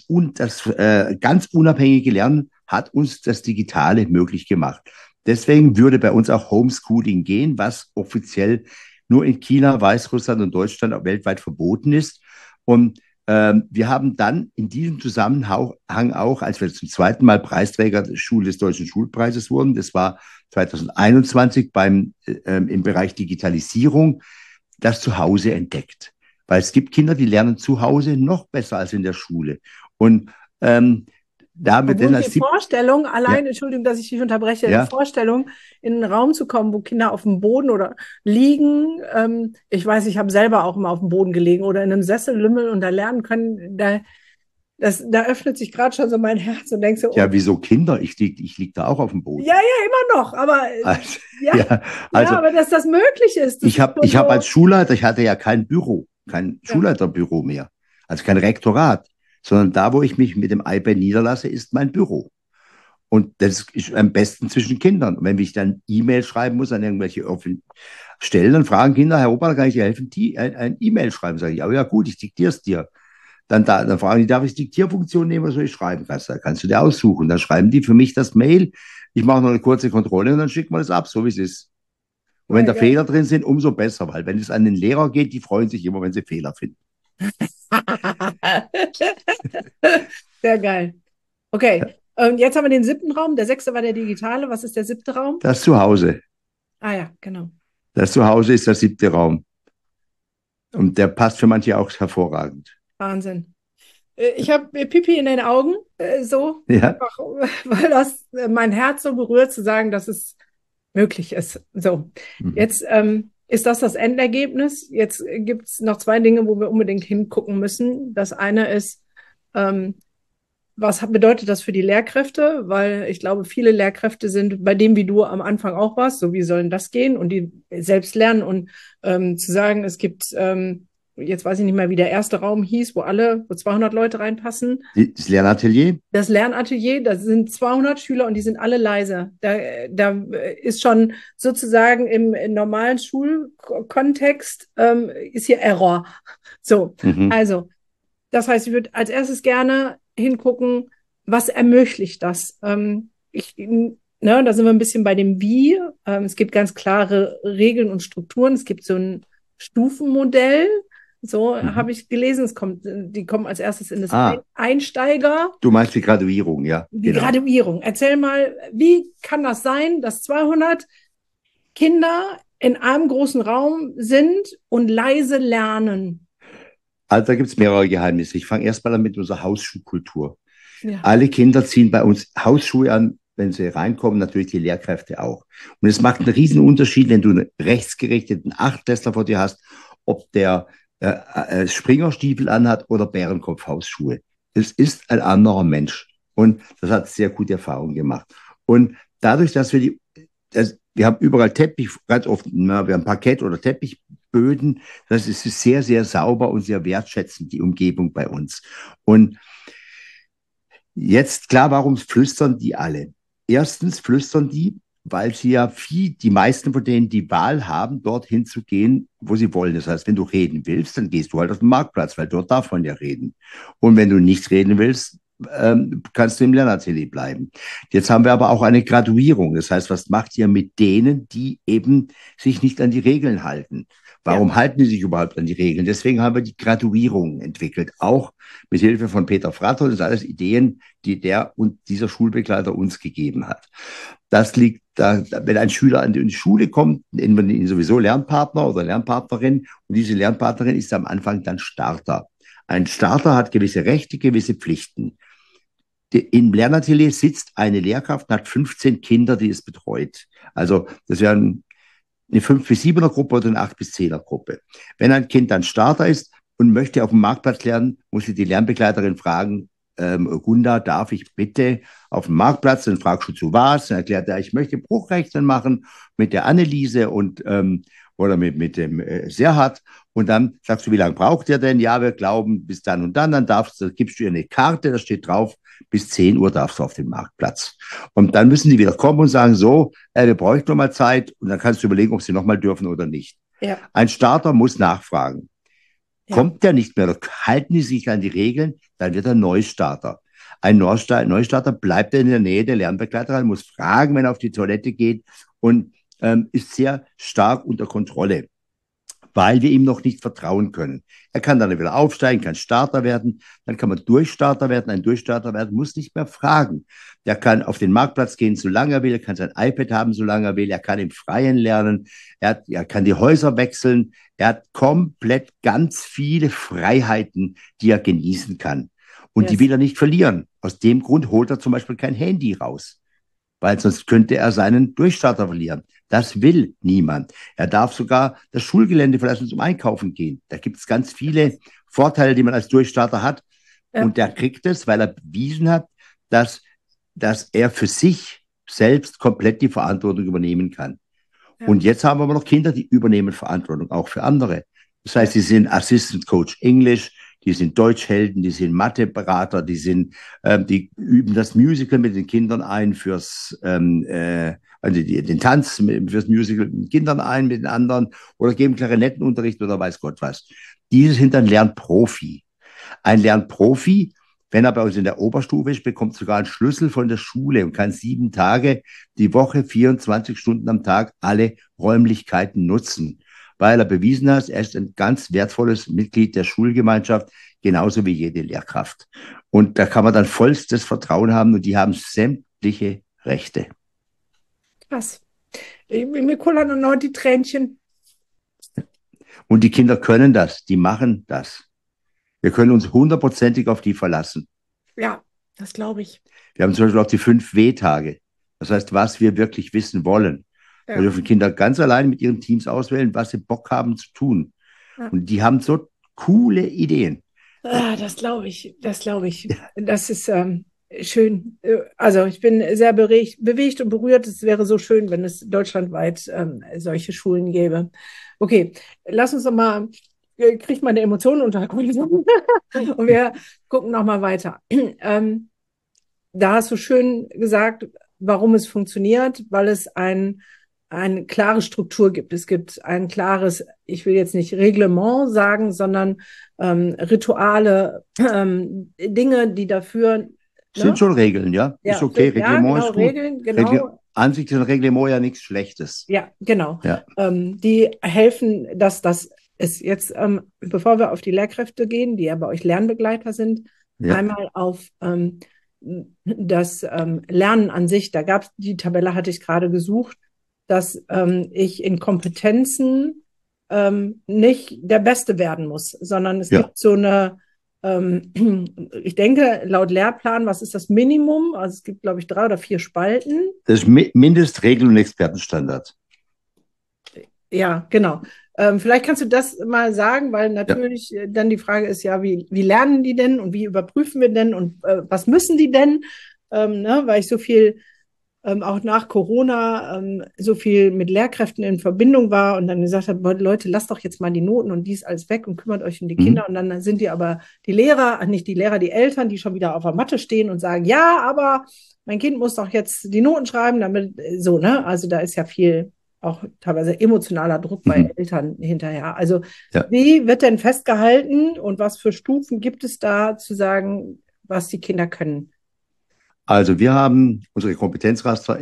das ganz unabhängige Lernen hat uns das Digitale möglich gemacht. Deswegen würde bei uns auch Homeschooling gehen, was offiziell nur in China, Weißrussland und Deutschland auch weltweit verboten ist. Und wir haben dann in diesem Zusammenhang auch, als wir zum zweiten Mal Preisträger des Deutschen Schulpreises wurden, das war 2021 im Bereich Digitalisierung, das Zuhause entdeckt. Weil es gibt Kinder, die lernen zu Hause noch besser als in der Schule. Und da haben wir Obwohl dann die Vorstellung, ja, allein, Entschuldigung, dass ich dich unterbreche, die ja, Vorstellung, in einen Raum zu kommen, wo Kinder auf dem Boden oder liegen, ich weiß, ich habe selber auch mal auf dem Boden gelegen oder in einem Sessel lümmeln und da lernen können, da öffnet sich gerade schon so mein Herz und denkst so, oh, ja, wieso Kinder? Ich lieg da auch auf dem ja, Boden. ja, immer noch, aber Also, ja, ja, ja, also aber dass das möglich ist, das ist schon ich hab als so, Schulleiter, ich hatte ja kein Büro, kein ja, Schulleiterbüro mehr, also kein Rektorat, sondern da, wo ich mich mit dem iPad niederlasse, ist mein Büro. Und das ist am besten zwischen Kindern. Und wenn ich dann E-Mail schreiben muss an irgendwelche offenen Stellen, dann fragen Kinder, Herr Ober, kann ich dir helfen? Ein E-Mail schreiben, sage ich, aber ja gut, ich diktiere es dir. Dann fragen die, darf ich Diktierfunktion nehmen, was soll ich schreiben? Kannst du dir aussuchen. Dann schreiben die für mich das Mail, ich mache noch eine kurze Kontrolle und dann schickt man das ab, so wie es ist. Und wenn voll da geil. Fehler drin sind, umso besser, weil wenn es an den Lehrer geht, die freuen sich immer, wenn sie Fehler finden. Sehr geil. Okay, und jetzt haben wir den 7. Raum. Der 6. war der digitale. Was ist der 7. Raum? Das Zuhause. Ah ja, genau. Das Zuhause ist der 7. Raum. Und der passt für manche auch hervorragend. Wahnsinn. Ich habe Pipi in den Augen, so Ja. einfach, weil das mein Herz so berührt, zu sagen, dass es möglich ist. So, Mhm. jetzt ist das Endergebnis. Jetzt gibt es noch 2 Dinge, wo wir unbedingt hingucken müssen. Das eine ist, ähm, was bedeutet das für die Lehrkräfte? Weil ich glaube, viele Lehrkräfte sind bei dem, wie du am Anfang auch warst, so wie sollen das gehen und die selbst lernen und zu sagen, es gibt, jetzt weiß ich nicht mehr, wie der erste Raum hieß, wo 200 Leute reinpassen. Das Lernatelier? Das Lernatelier, da sind 200 Schüler und die sind alle leise. Da ist schon sozusagen im normalen Schulkontext ist hier Error. So, Mhm. also das heißt, ich würde als erstes gerne hingucken, was ermöglicht das? Da sind wir ein bisschen bei dem Wie. Es gibt ganz klare Regeln und Strukturen. Es gibt so ein Stufenmodell. So Mhm. habe ich gelesen. Die kommen als erstes in das Ah, Einsteiger. du meinst die Graduierung, ja, Die genau. Graduierung. Erzähl mal, wie kann das sein, dass 200 Kinder in einem großen Raum sind und leise lernen? Also da gibt es mehrere Geheimnisse. Ich fange erst mal an mit unserer Hausschuhkultur. Ja, Alle Kinder ziehen bei uns Hausschuhe an, wenn sie reinkommen, natürlich die Lehrkräfte auch. Und es macht einen riesen Unterschied, wenn du einen rechtsgerichteten Achtklässler vor dir hast, ob der Springerstiefel anhat oder Bärenkopf-Hausschuhe. Es ist ein anderer Mensch. Und das hat sehr gute Erfahrungen gemacht. Und dadurch, dass wir haben überall Teppich, ganz oft, wir haben Parkett oder Teppichböden, das ist sehr, sehr sauber und sehr wertschätzend, die Umgebung bei uns. Und jetzt klar, warum flüstern die alle? Erstens flüstern die, weil sie ja die meisten von denen die Wahl haben, dorthin zu gehen, wo sie wollen. Das heißt, wenn du reden willst, dann gehst du halt auf den Marktplatz, weil dort darf man ja reden. Und wenn du nicht reden willst, kannst du im Lernatelier bleiben. Jetzt haben wir aber auch eine Graduierung. Das heißt, was macht ihr mit denen, die eben sich nicht an die Regeln halten? ja, Warum halten die sich überhaupt an die Regeln? Deswegen haben wir die Graduierung entwickelt, auch mit Hilfe von Peter Frattl. Das sind alles Ideen, die der und dieser Schulbegleiter uns gegeben hat. Das liegt da, wenn ein Schüler in die Schule kommt, nennen wir ihn sowieso Lernpartner oder Lernpartnerin und diese Lernpartnerin ist am Anfang dann Starter. Ein Starter hat gewisse Rechte, gewisse Pflichten. Im Lernatelier sitzt eine Lehrkraft und hat 15 Kinder, die es betreut. Also das wären eine 5- bis 7er Gruppe oder eine 8- bis 10er Gruppe. Wenn ein Kind dann Starter ist und möchte auf dem Marktplatz lernen, muss sie die Lernbegleiterin fragen, Gunda, darf ich bitte auf dem Marktplatz? Dann fragst du zu was? Dann erklärt er, ich möchte Bruchrechnen machen mit der Anneliese oder mit dem Serhat. Und dann sagst du, wie lange braucht ihr denn? Ja, wir glauben bis dann und dann. Dann gibst du ihr eine Karte, da steht drauf, bis 10 Uhr darfst du auf den Marktplatz. Und dann müssen die wieder kommen und sagen, so, wir bräuchten noch mal Zeit. Und dann kannst du überlegen, ob sie noch mal dürfen oder nicht. ja, Ein Starter muss nachfragen. ja, Kommt der nicht mehr, halten die sich an die Regeln, dann wird er Neustarter. Ein Neustarter bleibt in der Nähe der Lernbegleiterin, muss fragen, wenn er auf die Toilette geht und ist sehr stark unter Kontrolle, weil wir ihm noch nicht vertrauen können. Er kann dann wieder aufsteigen, kann Starter werden, dann kann man Durchstarter werden. Ein Durchstarter werden muss nicht mehr fragen. Der kann auf den Marktplatz gehen, solange er will, er kann sein iPad haben, solange er will, er kann im Freien lernen, er kann die Häuser wechseln, er hat komplett ganz viele Freiheiten, die er genießen kann. Und die yes. will er nicht verlieren. Aus dem Grund holt er zum Beispiel kein Handy raus, weil sonst könnte er seinen Durchstarter verlieren. Das will niemand. Er darf sogar das Schulgelände verlassen zum Einkaufen gehen. Da gibt es ganz viele Vorteile, die man als Durchstarter hat. Ja, Und der kriegt es, weil er bewiesen hat, dass er für sich selbst komplett die Verantwortung übernehmen kann. ja, Und jetzt haben wir aber noch Kinder, die übernehmen Verantwortung, auch für andere. Das heißt, ja, sie sind Assistant Coach English, die sind Deutschhelden, die sind Matheberater, die üben das Musical mit den Kindern ein also den Tanz fürs Musical mit den Kindern ein, mit den anderen oder geben Klarinettenunterricht oder weiß Gott was. Diese sind dann Lernprofi. Ein Lernprofi, wenn er bei uns in der Oberstufe ist, bekommt sogar einen Schlüssel von der Schule und kann 7 Tage die Woche, 24 Stunden am Tag alle Räumlichkeiten nutzen, weil er bewiesen hat, er ist ein ganz wertvolles Mitglied der Schulgemeinschaft, genauso wie jede Lehrkraft. Und da kann man dann vollstes Vertrauen haben und die haben sämtliche Rechte. krass. Mir kullern noch die Tränchen. Und die Kinder können das, die machen das. Wir können uns hundertprozentig auf die verlassen. Ja, das glaube ich. Wir haben zum Beispiel auch die 5 W-Tage. Das heißt, was wir wirklich wissen wollen. Da Ja, dürfen Kinder ganz allein mit ihren Teams auswählen, was sie Bock haben zu tun. ja. Und die haben so coole Ideen. Ah, das glaube ich, das glaube ich. Das ist schön. Also ich bin sehr bewegt und berührt. Es wäre so schön, wenn es deutschlandweit solche Schulen gäbe. Okay, lass uns doch mal, kriegt meine Emotionen unter Kontrolle. Und wir gucken noch mal weiter. Da hast du schön gesagt, warum es funktioniert, weil es eine klare Struktur gibt. Es gibt ein klares, ich will jetzt nicht Reglement sagen, sondern Rituale, Dinge, die dafür, Sind ne? schon Regeln, ja? Ist Ja, okay. ja, Reglement genau, ist gut. Regeln, genau. An sich ist ein Reglement ja nichts Schlechtes. Ja, genau. Ja, Die helfen, dass das ist jetzt, bevor wir auf die Lehrkräfte gehen, die ja bei euch Lernbegleiter sind, ja. einmal auf das Lernen an sich. Da gab es, die Tabelle hatte ich gerade gesucht. dass ich in Kompetenzen nicht der Beste werden muss, sondern es Ja, gibt so eine, ich denke, laut Lehrplan, was ist das Minimum? Also es gibt, glaube ich, 3 oder 4 Spalten. das ist Mindestregel und Expertenstandard. Ja, genau. Vielleicht kannst du das mal sagen, weil Ja. natürlich dann die Frage ist ja, wie lernen die denn und wie überprüfen wir denn und was müssen die denn? Ne, weil ich so viel auch nach Corona so viel mit Lehrkräften in Verbindung war und dann gesagt habe, Leute, lasst doch jetzt mal die Noten und dies alles weg und kümmert euch um die Mhm. Kinder. Und dann sind die aber die Lehrer, nicht die Lehrer, die Eltern, die schon wieder auf der Matte stehen und sagen, ja, aber mein Kind muss doch jetzt die Noten schreiben, damit so, ne? Also da ist ja viel auch teilweise emotionaler Druck bei Mhm. Eltern hinterher. Also Ja. wie wird denn festgehalten und was für Stufen gibt es da zu sagen, was die Kinder können? Also wir haben unsere Kompetenzraster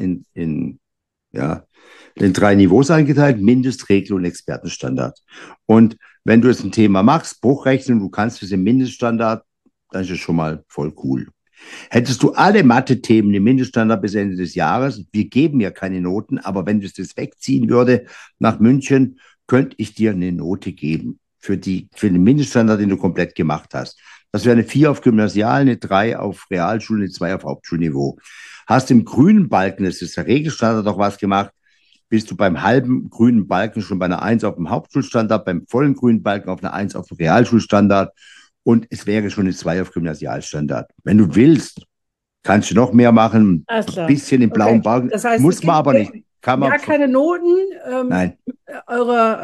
ja, in 3 Niveaus eingeteilt: Mindestregel und Expertenstandard. Und wenn du jetzt ein Thema machst, Bruchrechnen, du kannst es im Mindeststandard, dann ist es schon mal voll cool. Hättest du alle Mathe-Themen im Mindeststandard bis Ende des Jahres, wir geben ja keine Noten, aber wenn du das wegziehen würde nach München, könnte ich dir eine Note geben für den Mindeststandard, den du komplett gemacht hast. Das wäre eine 4 auf Gymnasial, eine 3 auf Realschule, eine 2 auf Hauptschulniveau. Hast im grünen Balken, das ist der Regelstandard, auch was gemacht, bist du beim halben grünen Balken schon bei einer 1 auf dem Hauptschulstandard, beim vollen grünen Balken auf einer 1 auf dem Realschulstandard und es wäre schon eine 2 auf Gymnasialstandard. Wenn du willst, kannst du noch mehr machen, Alles ein klar. bisschen im blauen Okay. Balken, Das heißt, es muss man gibt aber nicht. Kann man, gar keine Noten. nein, Eure,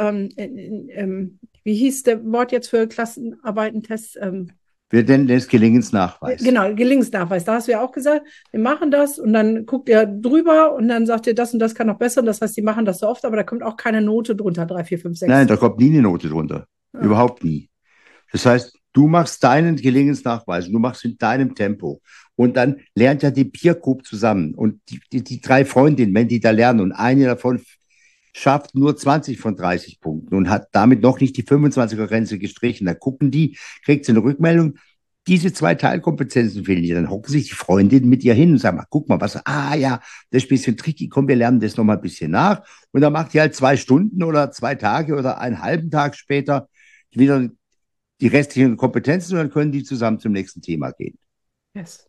wie hieß der Wort jetzt für Klassenarbeitentests? wir nennen es Gelingensnachweis. Genau, Gelingensnachweis. Da hast du ja auch gesagt, wir machen das und dann guckt ihr drüber und dann sagt ihr, das und das kann noch besser. Das heißt, die machen das so oft, aber da kommt auch keine Note drunter, 3, 4, 5, Nein, 6. da kommt nie eine Note drunter. Ah, Überhaupt nie. Das heißt, du machst deinen Gelingensnachweis und du machst in deinem Tempo. Und dann lernt ja die Peer Group zusammen. Und die 3 Freundinnen, wenn die da lernen und eine davon schafft nur 20 von 30 Punkten und hat damit noch nicht die 25er-Grenze gestrichen, dann gucken die, kriegt sie eine Rückmeldung, diese 2 Teilkompetenzen fehlen dir. Dann hocken sich die Freundinnen mit ihr hin und sagen, guck mal, ja, das ist ein bisschen tricky, komm, wir lernen das noch mal ein bisschen nach. Und dann macht die halt 2 Stunden oder 2 Tage oder einen halben Tag später wieder die restlichen Kompetenzen und dann können die zusammen zum nächsten Thema gehen. yes.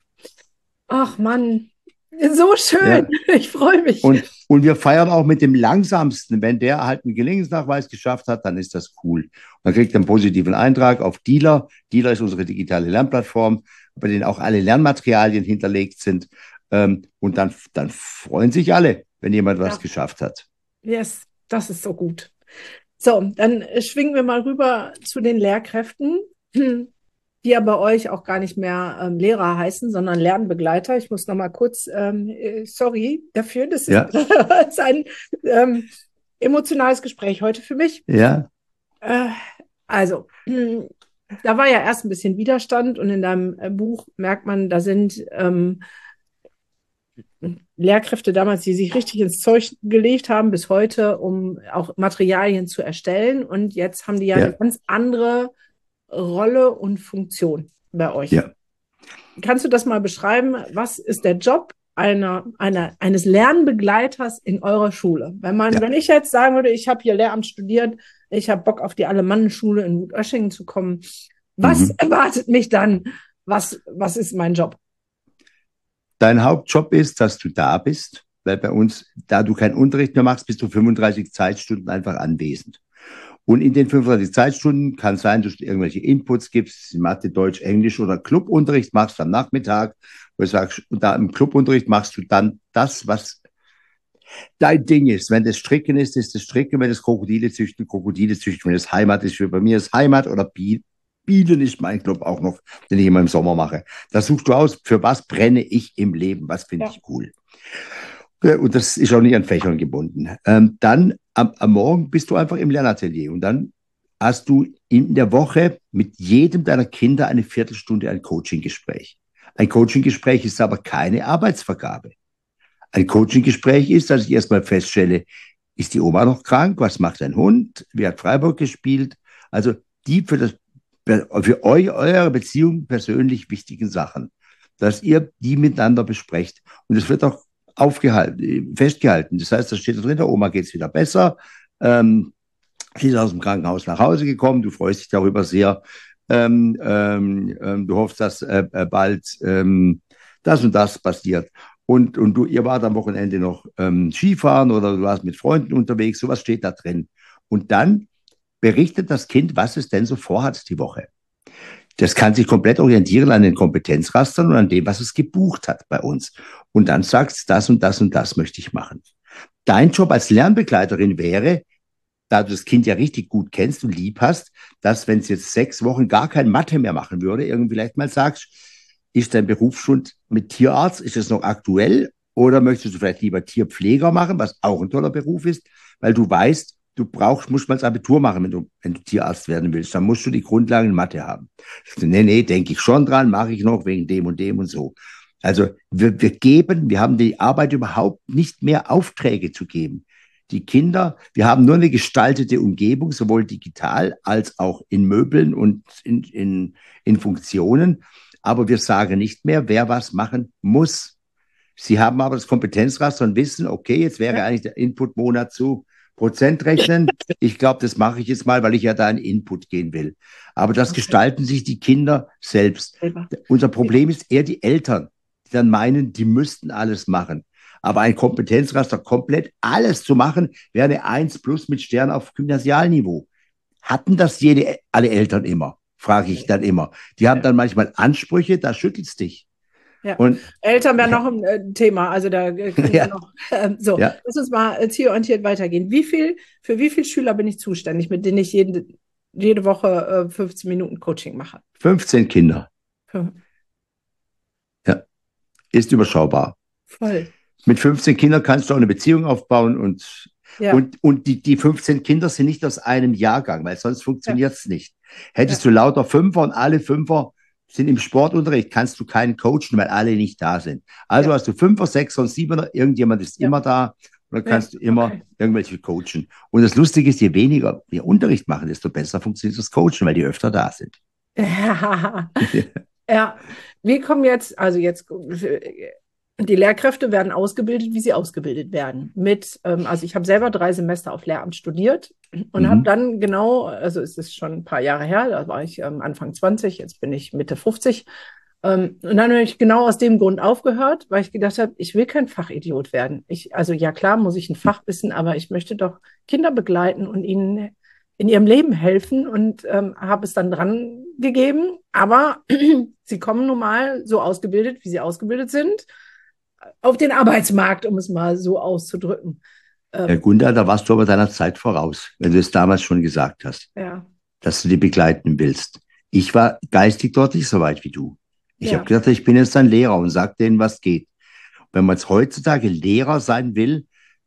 Ach Mann, so schön. Ja. Ich freue mich. Und wir feiern auch mit dem Langsamsten. Wenn der halt einen Gelingensnachweis geschafft hat, dann ist das cool. Man kriegt einen positiven Eintrag auf Dealer. Dealer ist unsere digitale Lernplattform, bei denen auch alle Lernmaterialien hinterlegt sind. Und dann freuen sich alle, wenn jemand was Ja, geschafft hat. yes, das ist so gut. So, dann schwingen wir mal rüber zu den Lehrkräften, die ja bei euch auch gar nicht mehr Lehrer heißen, sondern Lernbegleiter. Ich muss noch mal kurz, sorry dafür, das ist, Ja, das ist ein emotionales Gespräch heute für mich. ja, Äh, also, da war ja erst ein bisschen Widerstand und in deinem Buch merkt man, da sind Lehrkräfte damals, die sich richtig ins Zeug gelegt haben, bis heute, um auch Materialien zu erstellen. Und jetzt haben die ja eine ja, ganz andere Rolle und Funktion bei euch. ja, Kannst du das mal beschreiben? Was ist der Job eines Lernbegleiters in eurer Schule? ja. Wenn ich jetzt sagen würde, ich habe hier Lehramt studiert, ich habe Bock auf die Alemann-Schule in Wutöschingen zu kommen, was Mhm. erwartet mich dann? Was ist mein Job? Dein Hauptjob ist, dass du da bist, weil bei uns, da du keinen Unterricht mehr machst, bist du 35 Zeitstunden einfach anwesend. Und in den 35 Zeitstunden kann es sein, dass du irgendwelche Inputs gibst, Mathe, Deutsch, Englisch oder Clubunterricht machst am Nachmittag, wo du sagst, und da im Clubunterricht machst du dann das, was dein Ding ist. Wenn das Stricken ist das Stricken, wenn das Krokodile züchten, wenn das Heimat ist, wie bei mir ist Heimat oder Bienen ist mein Club auch noch, den ich immer im Sommer mache. Da suchst du aus, für was brenne ich im Leben, was finde Ja. ich cool. Und das ist auch nicht an Fächern gebunden. Dann am Morgen bist du einfach im Lernatelier und dann hast du in der Woche mit jedem deiner Kinder eine Viertelstunde ein Coaching-Gespräch. Ein Coaching-Gespräch ist aber keine Arbeitsvergabe. Ein Coaching-Gespräch ist, dass ich erstmal feststelle, ist die Oma noch krank? Was macht dein Hund? Wie hat Freiburg gespielt? Also die für euch, eure Beziehung persönlich wichtigen Sachen, dass ihr die miteinander besprecht. Und es wird auch festgehalten. Das heißt, da steht da drin, der Oma geht es wieder besser. Sie ist aus dem Krankenhaus nach Hause gekommen. Du freust dich darüber sehr. Du hoffst, dass bald das und das passiert. Und ihr wart am Wochenende noch Skifahren oder du warst mit Freunden unterwegs. Sowas steht da drin. Und dann berichtet das Kind, was es denn so vorhat die Woche. Das kann sich komplett orientieren an den Kompetenzrastern und an dem, was es gebucht hat bei uns. Und dann sagt es, das und das und das möchte ich machen. Dein Job als Lernbegleiterin wäre, da du das Kind ja richtig gut kennst und lieb hast, dass, wenn es jetzt 6 Wochen gar kein Mathe mehr machen würde, irgendwie vielleicht mal sagst, ist dein Beruf schon mit Tierarzt, ist es noch aktuell oder möchtest du vielleicht lieber Tierpfleger machen, was auch ein toller Beruf ist, weil du weißt, musst mal das Abitur machen, wenn du Tierarzt werden willst. Dann musst du die Grundlagen in Mathe haben. Nee, denke ich schon dran, mache ich noch wegen dem und so. Also wir haben die Arbeit überhaupt nicht mehr Aufträge zu geben. Die Kinder, wir haben nur eine gestaltete Umgebung, sowohl digital als auch in Möbeln und in Funktionen. Aber wir sagen nicht mehr, wer was machen muss. Sie haben aber das Kompetenzraster und wissen, okay, jetzt wäre eigentlich der Inputmonat zu Prozentrechnen. Ich glaube, das mache ich jetzt mal, weil ich ja da in Input gehen will. Aber das gestalten sich die Kinder selbst. Unser Problem ist eher die Eltern, die dann meinen, die müssten alles machen. Aber ein Kompetenzraster komplett alles zu machen, wäre eine 1 plus mit Stern auf Gymnasialniveau. Hatten das alle Eltern immer? Frage ich dann immer. Die haben dann manchmal Ansprüche, da schüttelt es dich. Ja. Und Eltern wären noch ein Thema, also da können wir noch. Lass uns mal zielorientiert weitergehen. Für wie viele Schüler bin ich zuständig, mit denen ich jede Woche 15 Minuten Coaching mache? 15 Kinder. Ja, ist überschaubar. Voll. Mit 15 Kindern kannst du auch eine Beziehung aufbauen und die 15 Kinder sind nicht aus einem Jahrgang, weil sonst funktioniert es nicht. Hättest du lauter Fünfer und alle Fünfer sind im Sportunterricht, kannst du keinen coachen, weil alle nicht da sind. Also hast du 5er, 6er und 7er, irgendjemand ist immer da und dann kannst du immer irgendwelche coachen. Und das Lustige ist, je weniger wir Unterricht machen, desto besser funktioniert das Coachen, weil die öfter da sind. Ja, wir kommen jetzt, die Lehrkräfte werden ausgebildet, wie sie ausgebildet werden. Also ich habe selber 3 Semester auf Lehramt studiert und habe dann also es ist schon ein paar Jahre her, da war ich Anfang 20, jetzt bin ich Mitte 50. Und dann habe ich genau aus dem Grund aufgehört, weil ich gedacht habe, ich will kein Fachidiot werden. Also ja klar muss ich ein Fach wissen, aber ich möchte doch Kinder begleiten und ihnen in ihrem Leben helfen und habe es dann dran gegeben. Aber sie kommen nun mal so ausgebildet, wie sie ausgebildet sind, auf den Arbeitsmarkt, um es mal so auszudrücken. Herr Gunda, da warst du aber deiner Zeit voraus, wenn du es damals schon gesagt hast, dass du die begleiten willst. Ich war geistig dort nicht so weit wie du. Ich habe gedacht, ich bin jetzt ein Lehrer und sage denen, was geht. Wenn man jetzt heutzutage Lehrer sein will,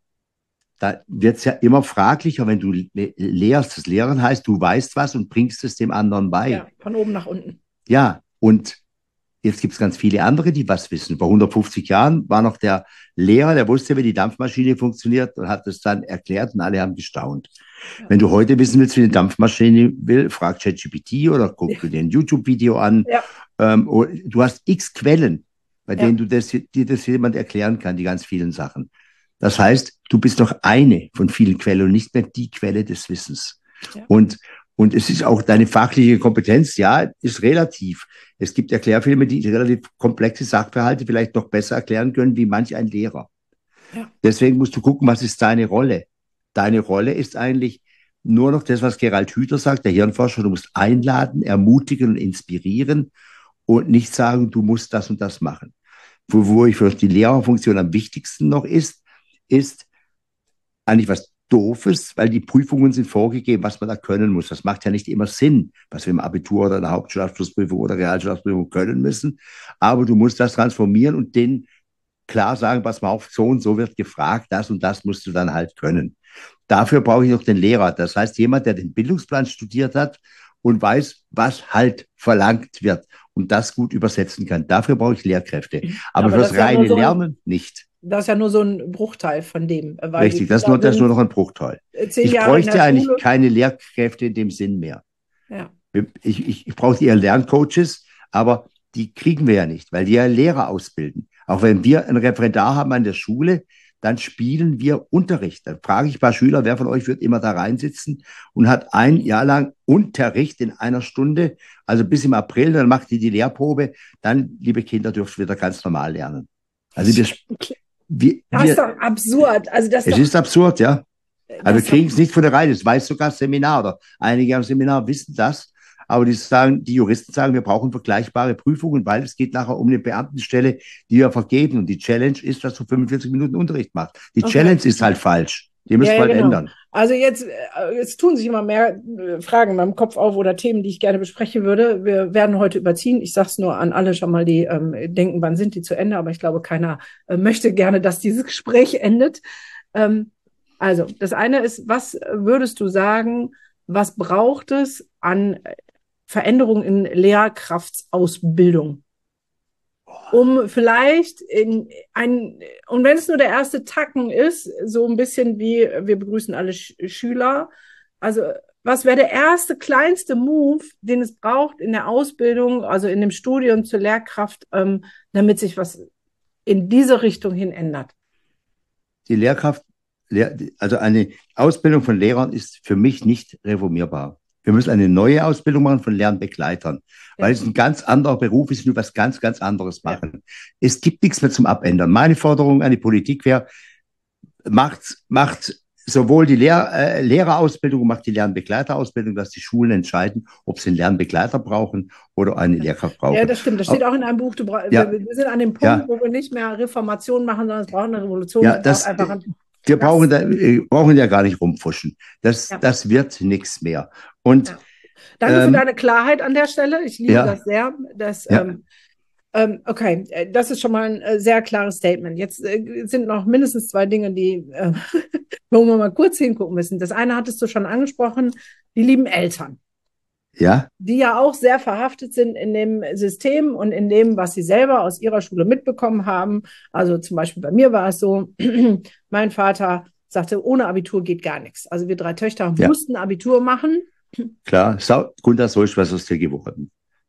da wird es ja immer fraglicher, wenn du lehrst. Das Lehren heißt, du weißt was und bringst es dem anderen bei. Ja, von oben nach unten. Ja, und jetzt gibt es ganz viele andere, die was wissen. Vor 150 Jahren war noch der Lehrer, der wusste, wie die Dampfmaschine funktioniert und hat das dann erklärt und alle haben gestaunt. Ja. Wenn du heute wissen willst, wie eine Dampfmaschine will, frag ChatGPT oder guck dir ein YouTube-Video an. Ja. Du hast x Quellen, bei denen dir das jemand erklären kann, die ganz vielen Sachen. Das heißt, du bist doch eine von vielen Quellen und nicht mehr die Quelle des Wissens. Ja. Und es ist auch deine fachliche Kompetenz, ist relativ. Es gibt Erklärfilme, die relativ komplexe Sachverhalte vielleicht noch besser erklären können, wie manch ein Lehrer. Ja. Deswegen musst du gucken, was ist deine Rolle? Deine Rolle ist eigentlich nur noch das, was Gerald Hüther sagt, der Hirnforscher, du musst einladen, ermutigen und inspirieren und nicht sagen, du musst das und das machen. Wo ich für die Lehrerfunktion am wichtigsten noch ist eigentlich was Doofes, weil die Prüfungen sind vorgegeben, was man da können muss. Das macht ja nicht immer Sinn, was wir im Abitur oder in der Hauptschulabschlussprüfung oder Realschulabschlussprüfung können müssen. Aber du musst das transformieren und denen klar sagen, pass mal auf, so und so wird gefragt, das und das musst du dann halt können. Dafür brauche ich noch den Lehrer. Das heißt, jemand, der den Bildungsplan studiert hat und weiß, was halt verlangt wird und das gut übersetzen kann. Dafür brauche ich Lehrkräfte. Aber fürs reine Lernen nicht. Das ist ja nur so ein Bruchteil von dem. Richtig, das ist nur noch ein Bruchteil. Ich bräuchte eigentlich keine Lehrkräfte in dem Sinn mehr. Ja. Ich brauche eher Lerncoaches, aber die kriegen wir ja nicht, weil die ja Lehrer ausbilden. Auch wenn wir ein Referendar haben an der Schule, dann spielen wir Unterricht. Dann frage ich ein paar Schüler, wer von euch wird immer da reinsitzen und hat ein Jahr lang Unterricht in einer Stunde, also bis im April, dann macht die Lehrprobe. Dann, liebe Kinder, dürft ihr wieder ganz normal lernen. Also das ist doch absurd. Also es ist absurd, ja. Aber wir das kriegen es nicht von der Reihe. Das weiß sogar das Seminar. Oder einige am Seminar wissen das. Aber die Juristen sagen, wir brauchen vergleichbare Prüfungen, weil es geht nachher um eine Beamtenstelle, die wir vergeben. Und die Challenge ist, dass du 45 Minuten Unterricht machst. Die Challenge ist halt falsch. Die müssen wir halt ändern. Also jetzt tun sich immer mehr Fragen in meinem Kopf auf oder Themen, die ich gerne besprechen würde. Wir werden heute überziehen. Ich sage es nur an alle schon mal, die denken, wann sind die zu Ende? Aber ich glaube, keiner möchte gerne, dass dieses Gespräch endet. Also das eine ist, was würdest du sagen, was braucht es an Veränderungen in Lehrkraftausbildung? Um vielleicht und wenn es nur der erste Tacken ist, so ein bisschen wie, wir begrüßen alle Schüler, also was wäre der erste, kleinste Move, den es braucht in der Ausbildung, also in dem Studium zur Lehrkraft, damit sich was in diese Richtung hin ändert? Die Lehrkraft, also eine Ausbildung von Lehrern ist für mich nicht reformierbar. Wir müssen eine neue Ausbildung machen von Lernbegleitern, weil es ein ganz anderer Beruf ist und wir was ganz, ganz anderes machen. Ja. Es gibt nichts mehr zum Abändern. Meine Forderung an die Politik wäre, macht sowohl die Lehrerausbildung, macht die Lernbegleiterausbildung, dass die Schulen entscheiden, ob sie einen Lernbegleiter brauchen oder eine Lehrkraft brauchen. Ja, das stimmt. Das steht auch in einem Buch. Wir sind an dem Punkt, wo wir nicht mehr Reformation machen, sondern es braucht eine Revolution. Ja, wir brauchen ja gar nicht rumpfuschen. Das wird nichts mehr. Und, danke für deine Klarheit an der Stelle. Ich liebe das sehr. Okay, das ist schon mal ein sehr klares Statement. Jetzt sind noch mindestens zwei Dinge, wo wir mal kurz hingucken müssen. Das eine hattest du schon angesprochen, die lieben Eltern. Ja. Die ja auch sehr verhaftet sind in dem System und in dem, was sie selber aus ihrer Schule mitbekommen haben. Also zum Beispiel bei mir war es so, mein Vater sagte, ohne Abitur geht gar nichts. Also wir 3 Töchter mussten Abitur machen. Klar, Gunther, so ist was aus dir geworden.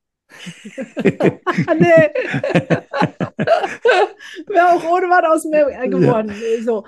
Nee. Wäre auch ohne was aus mir geworden. Ja. So,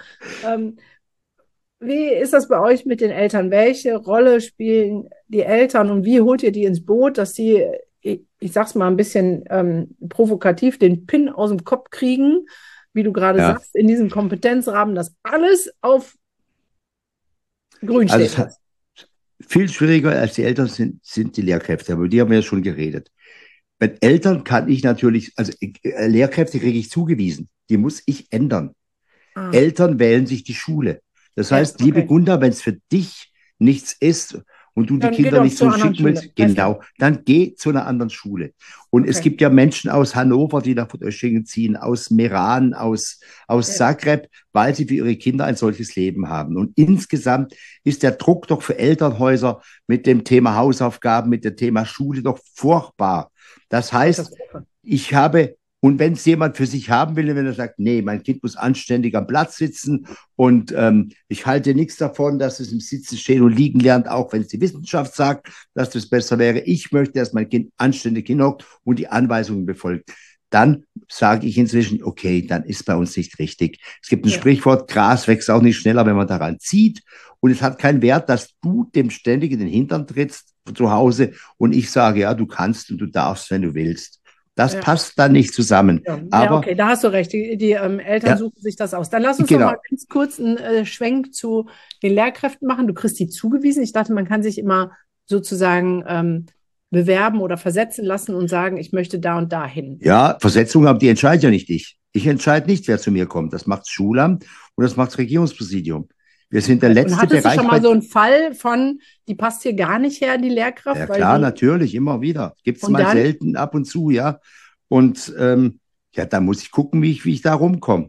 wie ist das bei euch mit den Eltern? Welche Rolle spielen die Eltern und wie holt ihr die ins Boot, dass sie, ich sag's mal ein bisschen provokativ, den Pin aus dem Kopf kriegen, wie du gerade sagst, in diesem Kompetenzrahmen, dass alles auf grün steht? Also viel schwieriger als die Eltern sind die Lehrkräfte, aber die haben wir ja schon geredet. Bei Eltern kann ich natürlich, also Lehrkräfte kriege ich zugewiesen, die muss ich ändern. Eltern wählen sich die Schule. Das heißt, liebe Gunda, wenn es für dich nichts ist und du die Kinder nicht so schicken willst, genau, dann geh zu einer anderen Schule. Und es gibt ja Menschen aus Hannover, die nach Öschingen ziehen, aus Meran, aus Zagreb, weil sie für ihre Kinder ein solches Leben haben. Und insgesamt ist der Druck doch für Elternhäuser mit dem Thema Hausaufgaben, mit dem Thema Schule doch furchtbar. Das heißt, und wenn es jemand für sich haben will, wenn er sagt, nee, mein Kind muss anständig am Platz sitzen und ich halte nichts davon, dass es im Sitzen stehen und liegen lernt, auch wenn es die Wissenschaft sagt, dass das besser wäre. Ich möchte, dass mein Kind anständig hinhockt und die Anweisungen befolgt. Dann sage ich inzwischen, okay, dann ist bei uns nicht richtig. Es gibt ein Sprichwort, Gras wächst auch nicht schneller, wenn man daran zieht. Und es hat keinen Wert, dass du dem ständig in den Hintern trittst zu Hause und ich sage, ja, du kannst und du darfst, wenn du willst. Das passt dann nicht zusammen. Aber, okay, da hast du recht. Die Eltern suchen sich das aus. Dann lass uns noch mal ganz kurz einen Schwenk zu den Lehrkräften machen. Du kriegst die zugewiesen. Ich dachte, man kann sich immer sozusagen bewerben oder versetzen lassen und sagen, ich möchte da und da hin. Ja, Versetzung, aber die entscheidet ja nicht ich. Ich entscheide nicht, wer zu mir kommt. Das macht das Schulamt und das macht das Regierungspräsidium. Wir sind der letzte Bereich. Hattest du schon mal so einen Fall von, die passt hier gar nicht her, die Lehrkraft? Ja klar, natürlich, immer wieder. Gibt es mal selten, ab und zu, ja. Und da muss ich gucken, wie ich da rumkomme.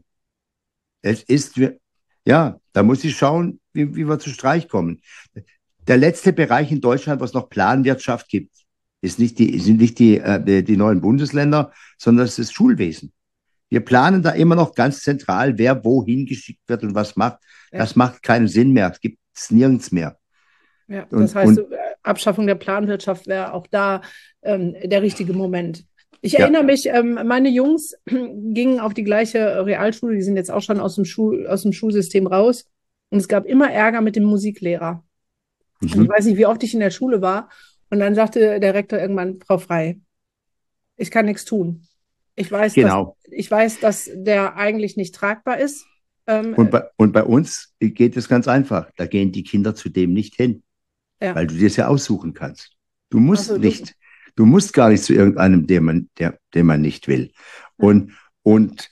Da muss ich schauen, wie wir zu Streich kommen. Der letzte Bereich in Deutschland, was noch Planwirtschaft gibt, sind nicht die neuen Bundesländer, sondern es ist das Schulwesen. Wir planen da immer noch ganz zentral, wer wohin geschickt wird und was macht. Ja. Das macht keinen Sinn mehr. Es gibt es nirgends mehr. Ja, das heißt, Abschaffung der Planwirtschaft wäre auch da der richtige Moment. Ich Ja. erinnere mich, meine Jungs gingen auf die gleiche Realschule, die sind jetzt auch schon aus dem Schulsystem raus. Und es gab immer Ärger mit dem Musiklehrer. Und ich Mhm. weiß nicht, wie oft ich in der Schule war. Und dann sagte der Rektor irgendwann, Frau Frei, ich kann nichts tun. Genau. Ich weiß, dass der eigentlich nicht tragbar ist. Ähm, Und bei uns geht es ganz einfach. Da gehen die Kinder zudem nicht hin, ja, weil du dir es ja aussuchen kannst. Du musst also du, nicht, du musst gar nicht zu irgendeinem, den man nicht will. ja, Und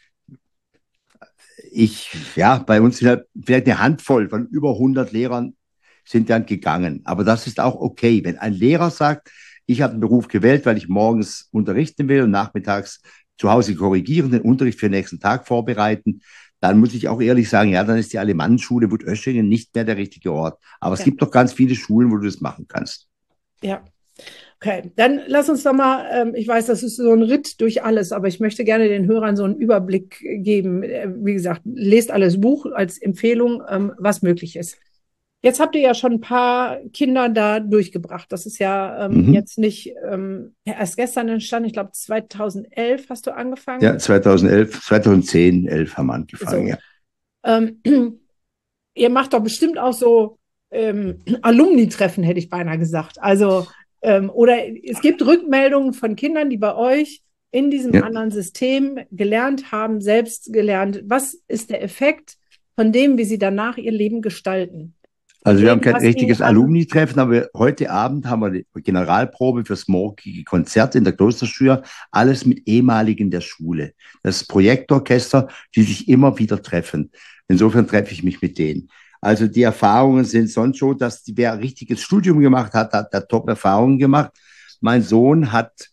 ja, bei uns sind halt vielleicht eine Handvoll von über 100 Lehrern sind dann gegangen. Aber das ist auch okay. Wenn ein Lehrer sagt, ich habe den Beruf gewählt, weil ich morgens unterrichten will und nachmittags zu Hause korrigieren, den Unterricht für den nächsten Tag vorbereiten, dann muss ich auch ehrlich sagen, ja, dann ist die Alemannenschule Wutöschingen nicht mehr der richtige Ort. Aber es ja, gibt doch ganz viele Schulen, wo du das machen kannst. ja. Okay, dann lass uns doch mal, ich weiß, das ist so ein Ritt durch alles, aber ich möchte gerne den Hörern so einen Überblick geben. Wie gesagt, lest alles Buch als Empfehlung, was möglich ist. Jetzt habt ihr ja schon ein paar Kinder da durchgebracht. Das ist ja Mhm. jetzt nicht erst gestern entstanden. Ich glaube, 2011 hast du Ja, angefangen. 2011, 2010, 11 haben wir angefangen, So. ja. Ähm, ihr macht doch bestimmt auch so Alumni-Treffen, hätte ich beinahe gesagt. Also, oder es gibt Rückmeldungen von Kindern, die bei euch in diesem Ja. anderen System gelernt haben, selbst gelernt. Was ist der Effekt von dem, wie sie danach ihr Leben gestalten? Von Also wir haben dem, kein was sie richtiges an, Alumni-Treffen, aber heute Abend haben wir die Generalprobe fürs morgige Konzert in der Klosterschule, alles mit ehemaligen der Schule. Das Projektorchester, die sich immer wieder treffen. Insofern treffe ich mich mit denen. Also die Erfahrungen sind sonst so, dass wer ein richtiges Studium gemacht hat, hat da Top-Erfahrungen gemacht. Mein Sohn hat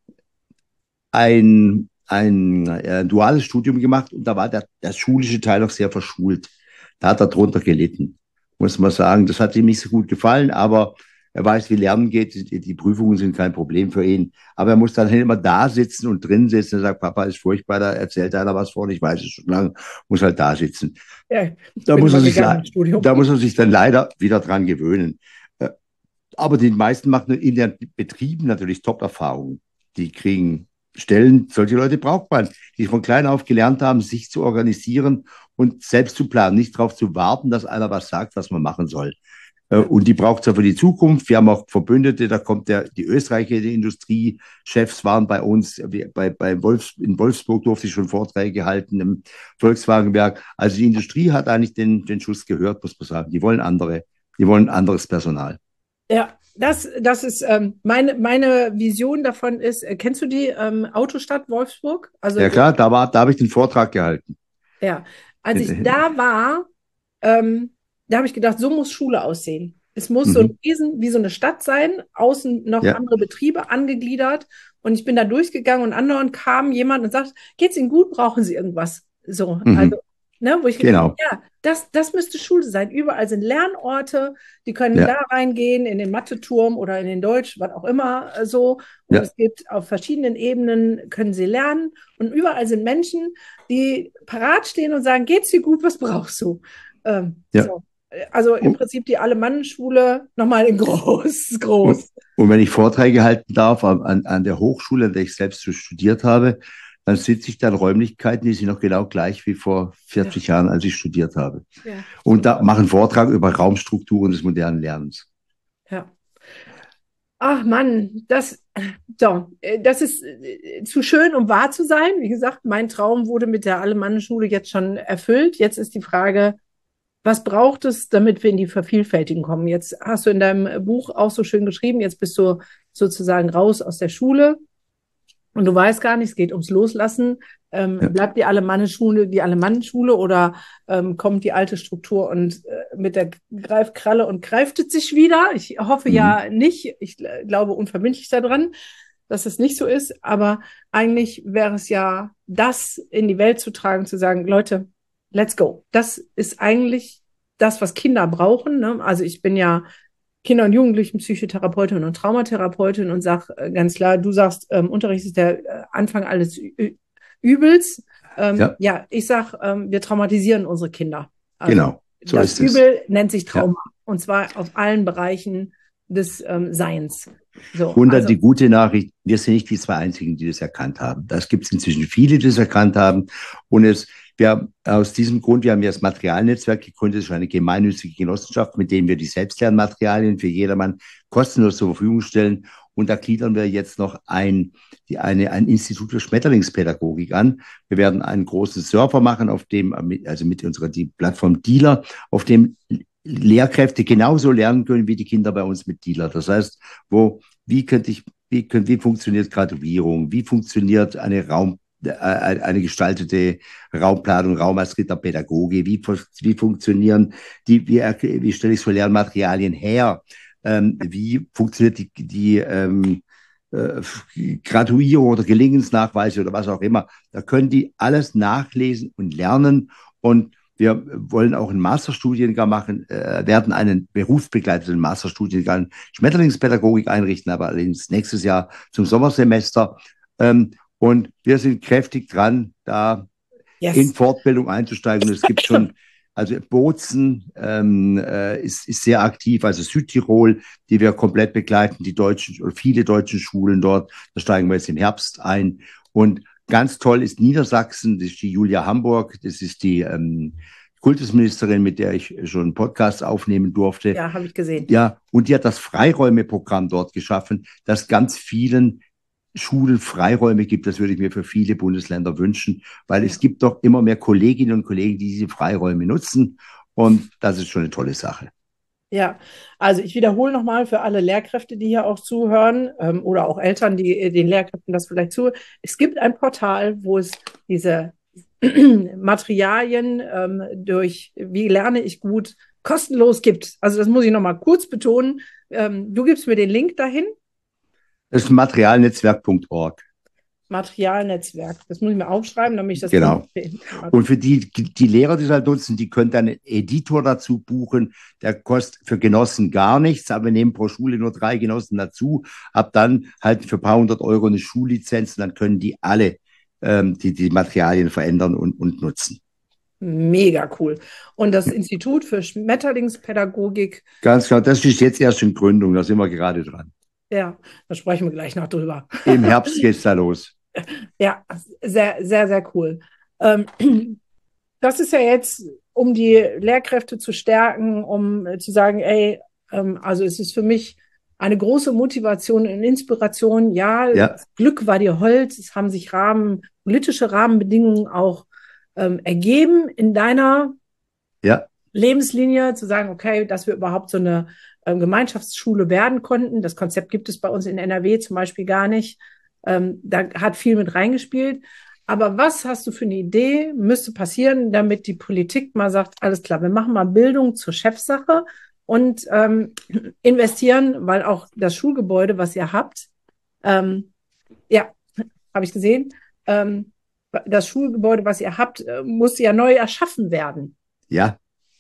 ein duales Studium gemacht und da war der schulische Teil auch sehr verschult. Da hat er drunter gelitten, muss man sagen. Das hat ihm nicht so gut gefallen, aber er weiß, wie Lernen geht. Die Prüfungen sind kein Problem für ihn. Aber er muss dann immer da sitzen und drin sitzen. Er sagt, Papa ist furchtbar, da erzählt einer was vor, ich weiß es schon lange, muss halt da sitzen. ja, ich Da bin muss immer er sich, gegangen im Studium. da muss er sich dann leider wieder dran gewöhnen. Aber die meisten machen in den Betrieben natürlich Top-Erfahrungen. Die kriegen Stellen, solche Leute braucht man, die von klein auf gelernt haben, sich zu organisieren und selbst zu planen, nicht darauf zu warten, dass einer was sagt, was man machen soll. Ja, Und die braucht es ja für die Zukunft. Wir haben auch Verbündete, da kommt die österreichische Industriechefs waren bei uns, in Wolfsburg durfte ich schon Vorträge halten, im Volkswagenwerk. Also die Industrie hat eigentlich den Schuss gehört, muss man sagen. Die wollen anderes Personal. ja, das ist meine Vision davon ist, kennst du die Autostadt Wolfsburg? Also Ja klar, da habe ich den Vortrag gehalten. ja, als ich da war, da habe ich gedacht, so muss Schule aussehen. Es muss so ein Mhm. Riesen, wie so eine Stadt sein, außen noch Ja. andere Betriebe angegliedert. Und ich bin da durchgegangen und andauernd kam jemand und sagt, geht's Ihnen gut? Brauchen Sie irgendwas? So, also, Mhm. ne, wo ich gedacht habe, Genau. ja, das müsste Schule sein. Überall sind Lernorte, die können da Ja. reingehen, in den Matheturm oder in den Deutsch, was auch immer, so. Und Ja. es gibt auf verschiedenen Ebenen, können sie lernen. Und überall sind Menschen, die parat stehen und sagen, geht's dir gut, was brauchst du? Ja. So. Also im Und, Prinzip die Alemannenschule nochmal in groß, und, groß. und wenn ich Vorträge halten darf an der Hochschule, an der ich selbst so studiert habe, dann sitze ich da in Räumlichkeiten, die sind noch genau gleich wie vor Ja, 40 Jahren, als ich studiert habe. ja, Und da super. mache einen Vortrag über Raumstrukturen des modernen Lernens. Ja. Ach Mann, das ist zu schön, um wahr zu sein. Wie gesagt, mein Traum wurde mit der Alemannenschule jetzt schon erfüllt. Jetzt ist die Frage, was braucht es, damit wir in die Vervielfältigung kommen? Jetzt hast du in deinem Buch auch so schön geschrieben, jetzt bist du sozusagen raus aus der Schule und du weißt gar nicht, es geht ums Loslassen. Ja. Bleibt die Alemannenschule oder kommt die alte Struktur und mit der Greifkralle und greift es sich wieder? Ich hoffe Mhm. ja nicht. Ich glaube unverbindlich daran, dass es nicht so ist. Aber eigentlich wäre es ja, das in die Welt zu tragen, zu sagen, Leute, let's go. Das ist eigentlich das, was Kinder brauchen. Ne? Also ich bin ja Kinder- und Jugendlichen-Psychotherapeutin und Traumatherapeutin und sag ganz klar, du sagst, Unterricht ist der Anfang alles Übels. Ja, Ja, ich sag, wir traumatisieren unsere Kinder. Also genau. So das ist es. Übel nennt sich Ja, Trauma und zwar auf allen Bereichen des Seins. So, Und dann also die gute Nachricht, wir sind nicht die zwei Einzigen, die das erkannt haben. Das gibt es inzwischen viele, die das erkannt haben. Und wir aus diesem Grund, wir haben ja das Materialnetzwerk gegründet, das ist eine gemeinnützige Genossenschaft, mit dem wir die Selbstlernmaterialien für jedermann kostenlos zur Verfügung stellen. Und da gliedern wir jetzt noch ein Institut für Schmetterlingspädagogik an. Wir werden einen großen Server machen, auf dem, also mit unserer die Plattform Dealer, auf dem Lehrkräfte genauso lernen können wie die Kinder bei uns mit Dealer. Das heißt, wie funktioniert Graduierung? Wie funktioniert eine gestaltete Raumplanung, Raum als dritter Pädagoge? Wie funktionieren wie stelle ich so Lernmaterialien her? Wie funktioniert Graduierung oder Gelingensnachweise oder was auch immer? Da können die alles nachlesen und lernen. Und wir wollen auch einen Masterstudiengang machen, werden einen berufsbegleitenden Masterstudiengang Schmetterlingspädagogik einrichten, aber allerdings nächstes Jahr zum Sommersemester. Und wir sind kräftig dran, da in Fortbildung einzusteigen. Und es gibt schon, also Bozen ist sehr aktiv, also Südtirol, die wir komplett begleiten, die deutschen oder viele deutsche Schulen dort. Da steigen wir jetzt im Herbst ein. Und ganz toll ist Niedersachsen, das ist die Julia Hamburg, das ist die Kultusministerin, mit der ich schon einen Podcast aufnehmen durfte. Ja, habe ich gesehen. Ja, und die hat das Freiräume-Programm dort geschaffen, das ganz vielen Schulen Freiräume gibt. Das würde ich mir für viele Bundesländer wünschen, weil es gibt doch immer mehr Kolleginnen und Kollegen, die diese Freiräume nutzen. Und das ist schon eine tolle Sache. Ja, also ich wiederhole nochmal für alle Lehrkräfte, die hier auch zuhören, oder auch Eltern, die den Lehrkräften das vielleicht zuhören. Es gibt ein Portal, wo es diese Materialien durch Wie lerne ich gut kostenlos gibt. Also das muss ich nochmal kurz betonen. Du gibst mir den Link dahin. Das ist materialnetzwerk.org. Materialnetzwerk. Das muss ich mir aufschreiben, damit ich das genau. Und für die Lehrer, die es halt nutzen, die können dann einen Editor dazu buchen. Der kostet für Genossen gar nichts, aber wir nehmen pro Schule nur 3 Genossen dazu. Ab dann halt für ein paar hundert Euro eine Schullizenz und dann können die alle die Materialien verändern und nutzen. Mega cool. Und das Institut für Schmetterlingspädagogik. Ganz genau, das ist jetzt erst in Gründung, da sind wir gerade dran. Ja, da sprechen wir gleich noch drüber. Im Herbst geht es da los. Ja, sehr, sehr, sehr cool. Das ist ja jetzt, um die Lehrkräfte zu stärken, um zu sagen, ey, also es ist für mich eine große Motivation und Inspiration. Ja, das Glück war dir Holz. Es haben sich politische Rahmenbedingungen auch ergeben in deiner Lebenslinie, zu sagen, okay, dass wir überhaupt so eine Gemeinschaftsschule werden konnten. Das Konzept gibt es bei uns in NRW zum Beispiel gar nicht. Da hat viel mit reingespielt. Aber was hast du für eine Idee, müsste passieren, damit die Politik mal sagt, alles klar, wir machen mal Bildung zur Chefsache und investieren, weil auch das Schulgebäude, was ihr habt, habe ich gesehen, das Schulgebäude, was ihr habt, muss ja neu erschaffen werden. Ja.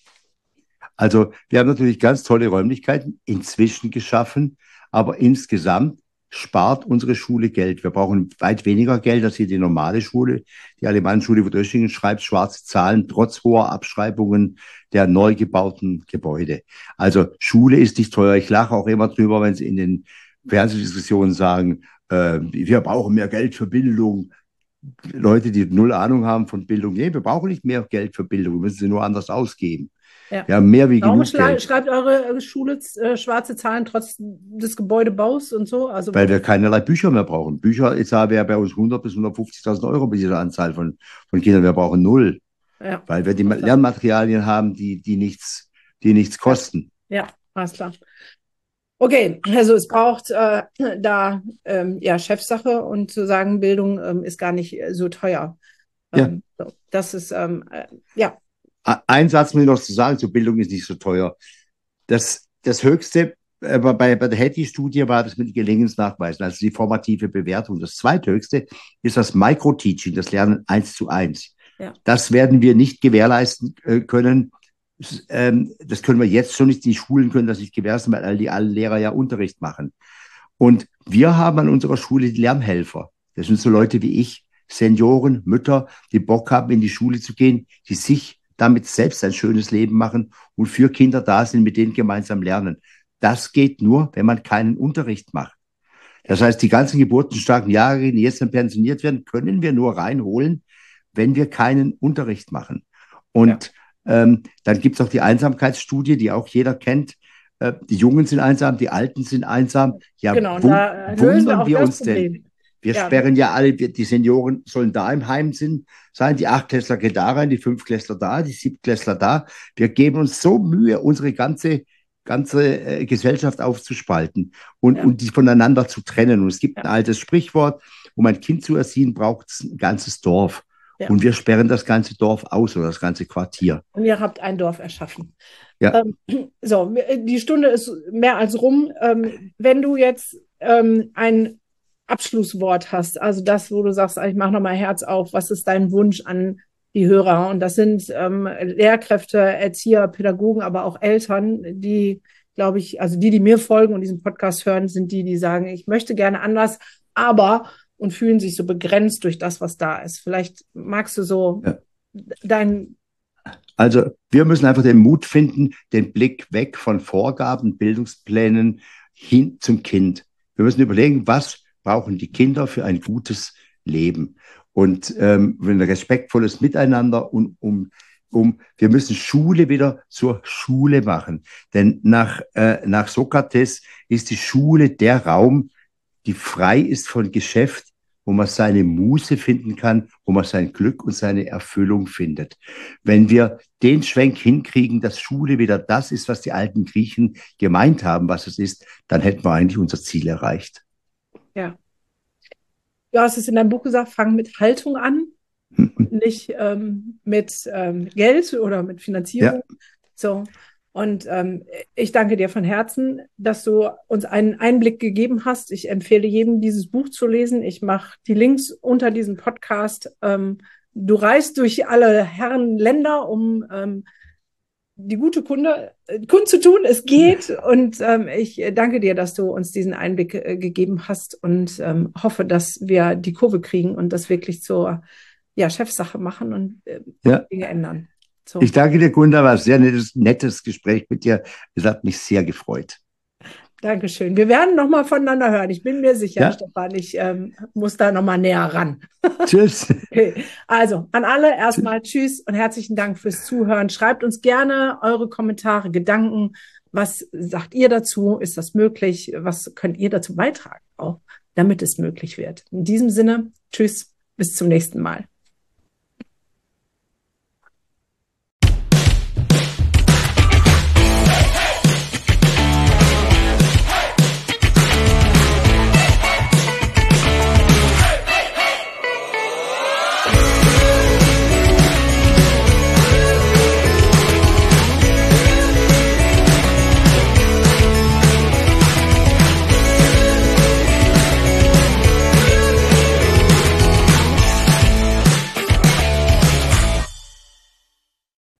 Also wir haben natürlich ganz tolle Räumlichkeiten inzwischen geschaffen, aber insgesamt spart unsere Schule Geld. Wir brauchen weit weniger Geld als hier die normale Schule. Die Alemannenschule Wutöschingen schreibt schwarze Zahlen trotz hoher Abschreibungen der neu gebauten Gebäude. Also Schule ist nicht teuer. Ich lache auch immer drüber, wenn sie in den Fernsehdiskussionen sagen, wir brauchen mehr Geld für Bildung. Leute, die null Ahnung haben von Bildung, nee, wir brauchen nicht mehr Geld für Bildung, wir müssen sie nur anders ausgeben. Ja. Wir haben mehr wie Warum genug Geld. Schreibt eure Schule schwarze Zahlen trotz des Gebäudebaus und so? Also weil wir keinerlei Bücher mehr brauchen. Bücher wäre bei uns 100.000 bis 150.000 Euro bei dieser Anzahl von Kindern. Wir brauchen 0. Ja, weil wir die Lernmaterialien haben, die nichts kosten. Ja, alles klar. Okay, also es braucht Chefsache und zu sagen, Bildung ist gar nicht so teuer. So, das ist, Ein Satz muss ich noch zu sagen, zur Bildung ist nicht so teuer. Das Höchste bei der Hattie-Studie war das mit Gelingensnachweisen, also die formative Bewertung. Das Zweithöchste ist das Microteaching, das Lernen 1:1. Ja. Das werden wir nicht gewährleisten können. Das können wir jetzt schon nicht. Die Schulen können das nicht gewährleisten, weil alle Lehrer ja Unterricht machen. Und wir haben an unserer Schule Lernhelfer. Das sind so Leute wie ich, Senioren, Mütter, die Bock haben, in die Schule zu gehen, die sich damit selbst ein schönes Leben machen und für Kinder da sind, mit denen gemeinsam lernen. das geht nur, wenn man keinen Unterricht macht. Das heißt, die ganzen geburtenstarken Jahre, die jetzt dann pensioniert werden, können wir nur reinholen, wenn wir keinen Unterricht machen. Ja. Und dann gibt es auch die Einsamkeitsstudie, die auch jeder kennt. Die Jungen sind einsam, die Alten sind einsam. Ja, Genau, und da lösen wir wundern auch wir das uns denn? Problem. Wir Ja, sperren ja alle, die Senioren sollen da im Heim sein, die Achtklässler gehen da rein, die Fünftklässler da, die Siebtklässler da. Wir geben uns so Mühe, unsere ganze Gesellschaft aufzuspalten ja, und die voneinander zu trennen. Und es gibt ja, ein altes Sprichwort, um ein Kind zu erziehen, braucht es ein ganzes Dorf. ja. Und wir sperren das ganze Dorf aus oder das ganze Quartier. Und ihr habt ein Dorf erschaffen. Ja, So, die Stunde ist mehr als rum. Wenn du jetzt ein Abschlusswort hast, also das, wo du sagst, ich mache nochmal Herz auf, was ist dein Wunsch an die Hörer? Und das sind Lehrkräfte, Erzieher, Pädagogen, aber auch Eltern, die, glaube ich, also die mir folgen und diesen Podcast hören, sind die, die sagen, ich möchte gerne anders, aber und fühlen sich so begrenzt durch das, was da ist. Vielleicht magst du so ja. dein, Also wir müssen einfach den Mut finden, den Blick weg von Vorgaben, Bildungsplänen hin zum Kind. Wir müssen überlegen, was brauchen die Kinder für ein gutes Leben und ein respektvolles Miteinander wir müssen Schule wieder zur Schule machen. Denn nach Sokrates ist die Schule der Raum, die frei ist von Geschäft, wo man seine Muße finden kann, wo man sein Glück und seine Erfüllung findet. Wenn wir den Schwenk hinkriegen, dass Schule wieder das ist, was die alten Griechen gemeint haben, was es ist, dann hätten wir eigentlich unser Ziel erreicht. ja. Du hast es in deinem Buch gesagt, fang mit Haltung an, nicht mit Geld oder mit Finanzierung. Ja, So. Und ich danke dir von Herzen, dass du uns einen Einblick gegeben hast. Ich empfehle jedem, dieses Buch zu lesen. Ich mache die Links unter diesem Podcast. Du reist durch alle Herren Länder, um die gute Kund zu tun. Es geht. Und ich danke dir, dass du uns diesen Einblick gegeben hast und hoffe, dass wir die Kurve kriegen und das wirklich zur Chefsache machen und ja. Dinge ändern. So. Ich danke dir, Gunda, war ein sehr nettes Gespräch mit dir. Es hat mich sehr gefreut. Dankeschön. Wir werden noch mal voneinander hören. Ich bin mir sicher, Ja? Stefan. Ich muss da noch mal näher ran. Tschüss. Okay. Also an alle erstmal Tschüss und herzlichen Dank fürs Zuhören. Schreibt uns gerne eure Kommentare, Gedanken. Was sagt ihr dazu? Ist das möglich? Was könnt ihr dazu beitragen, auch damit es möglich wird? In diesem Sinne, Tschüss, bis zum nächsten Mal.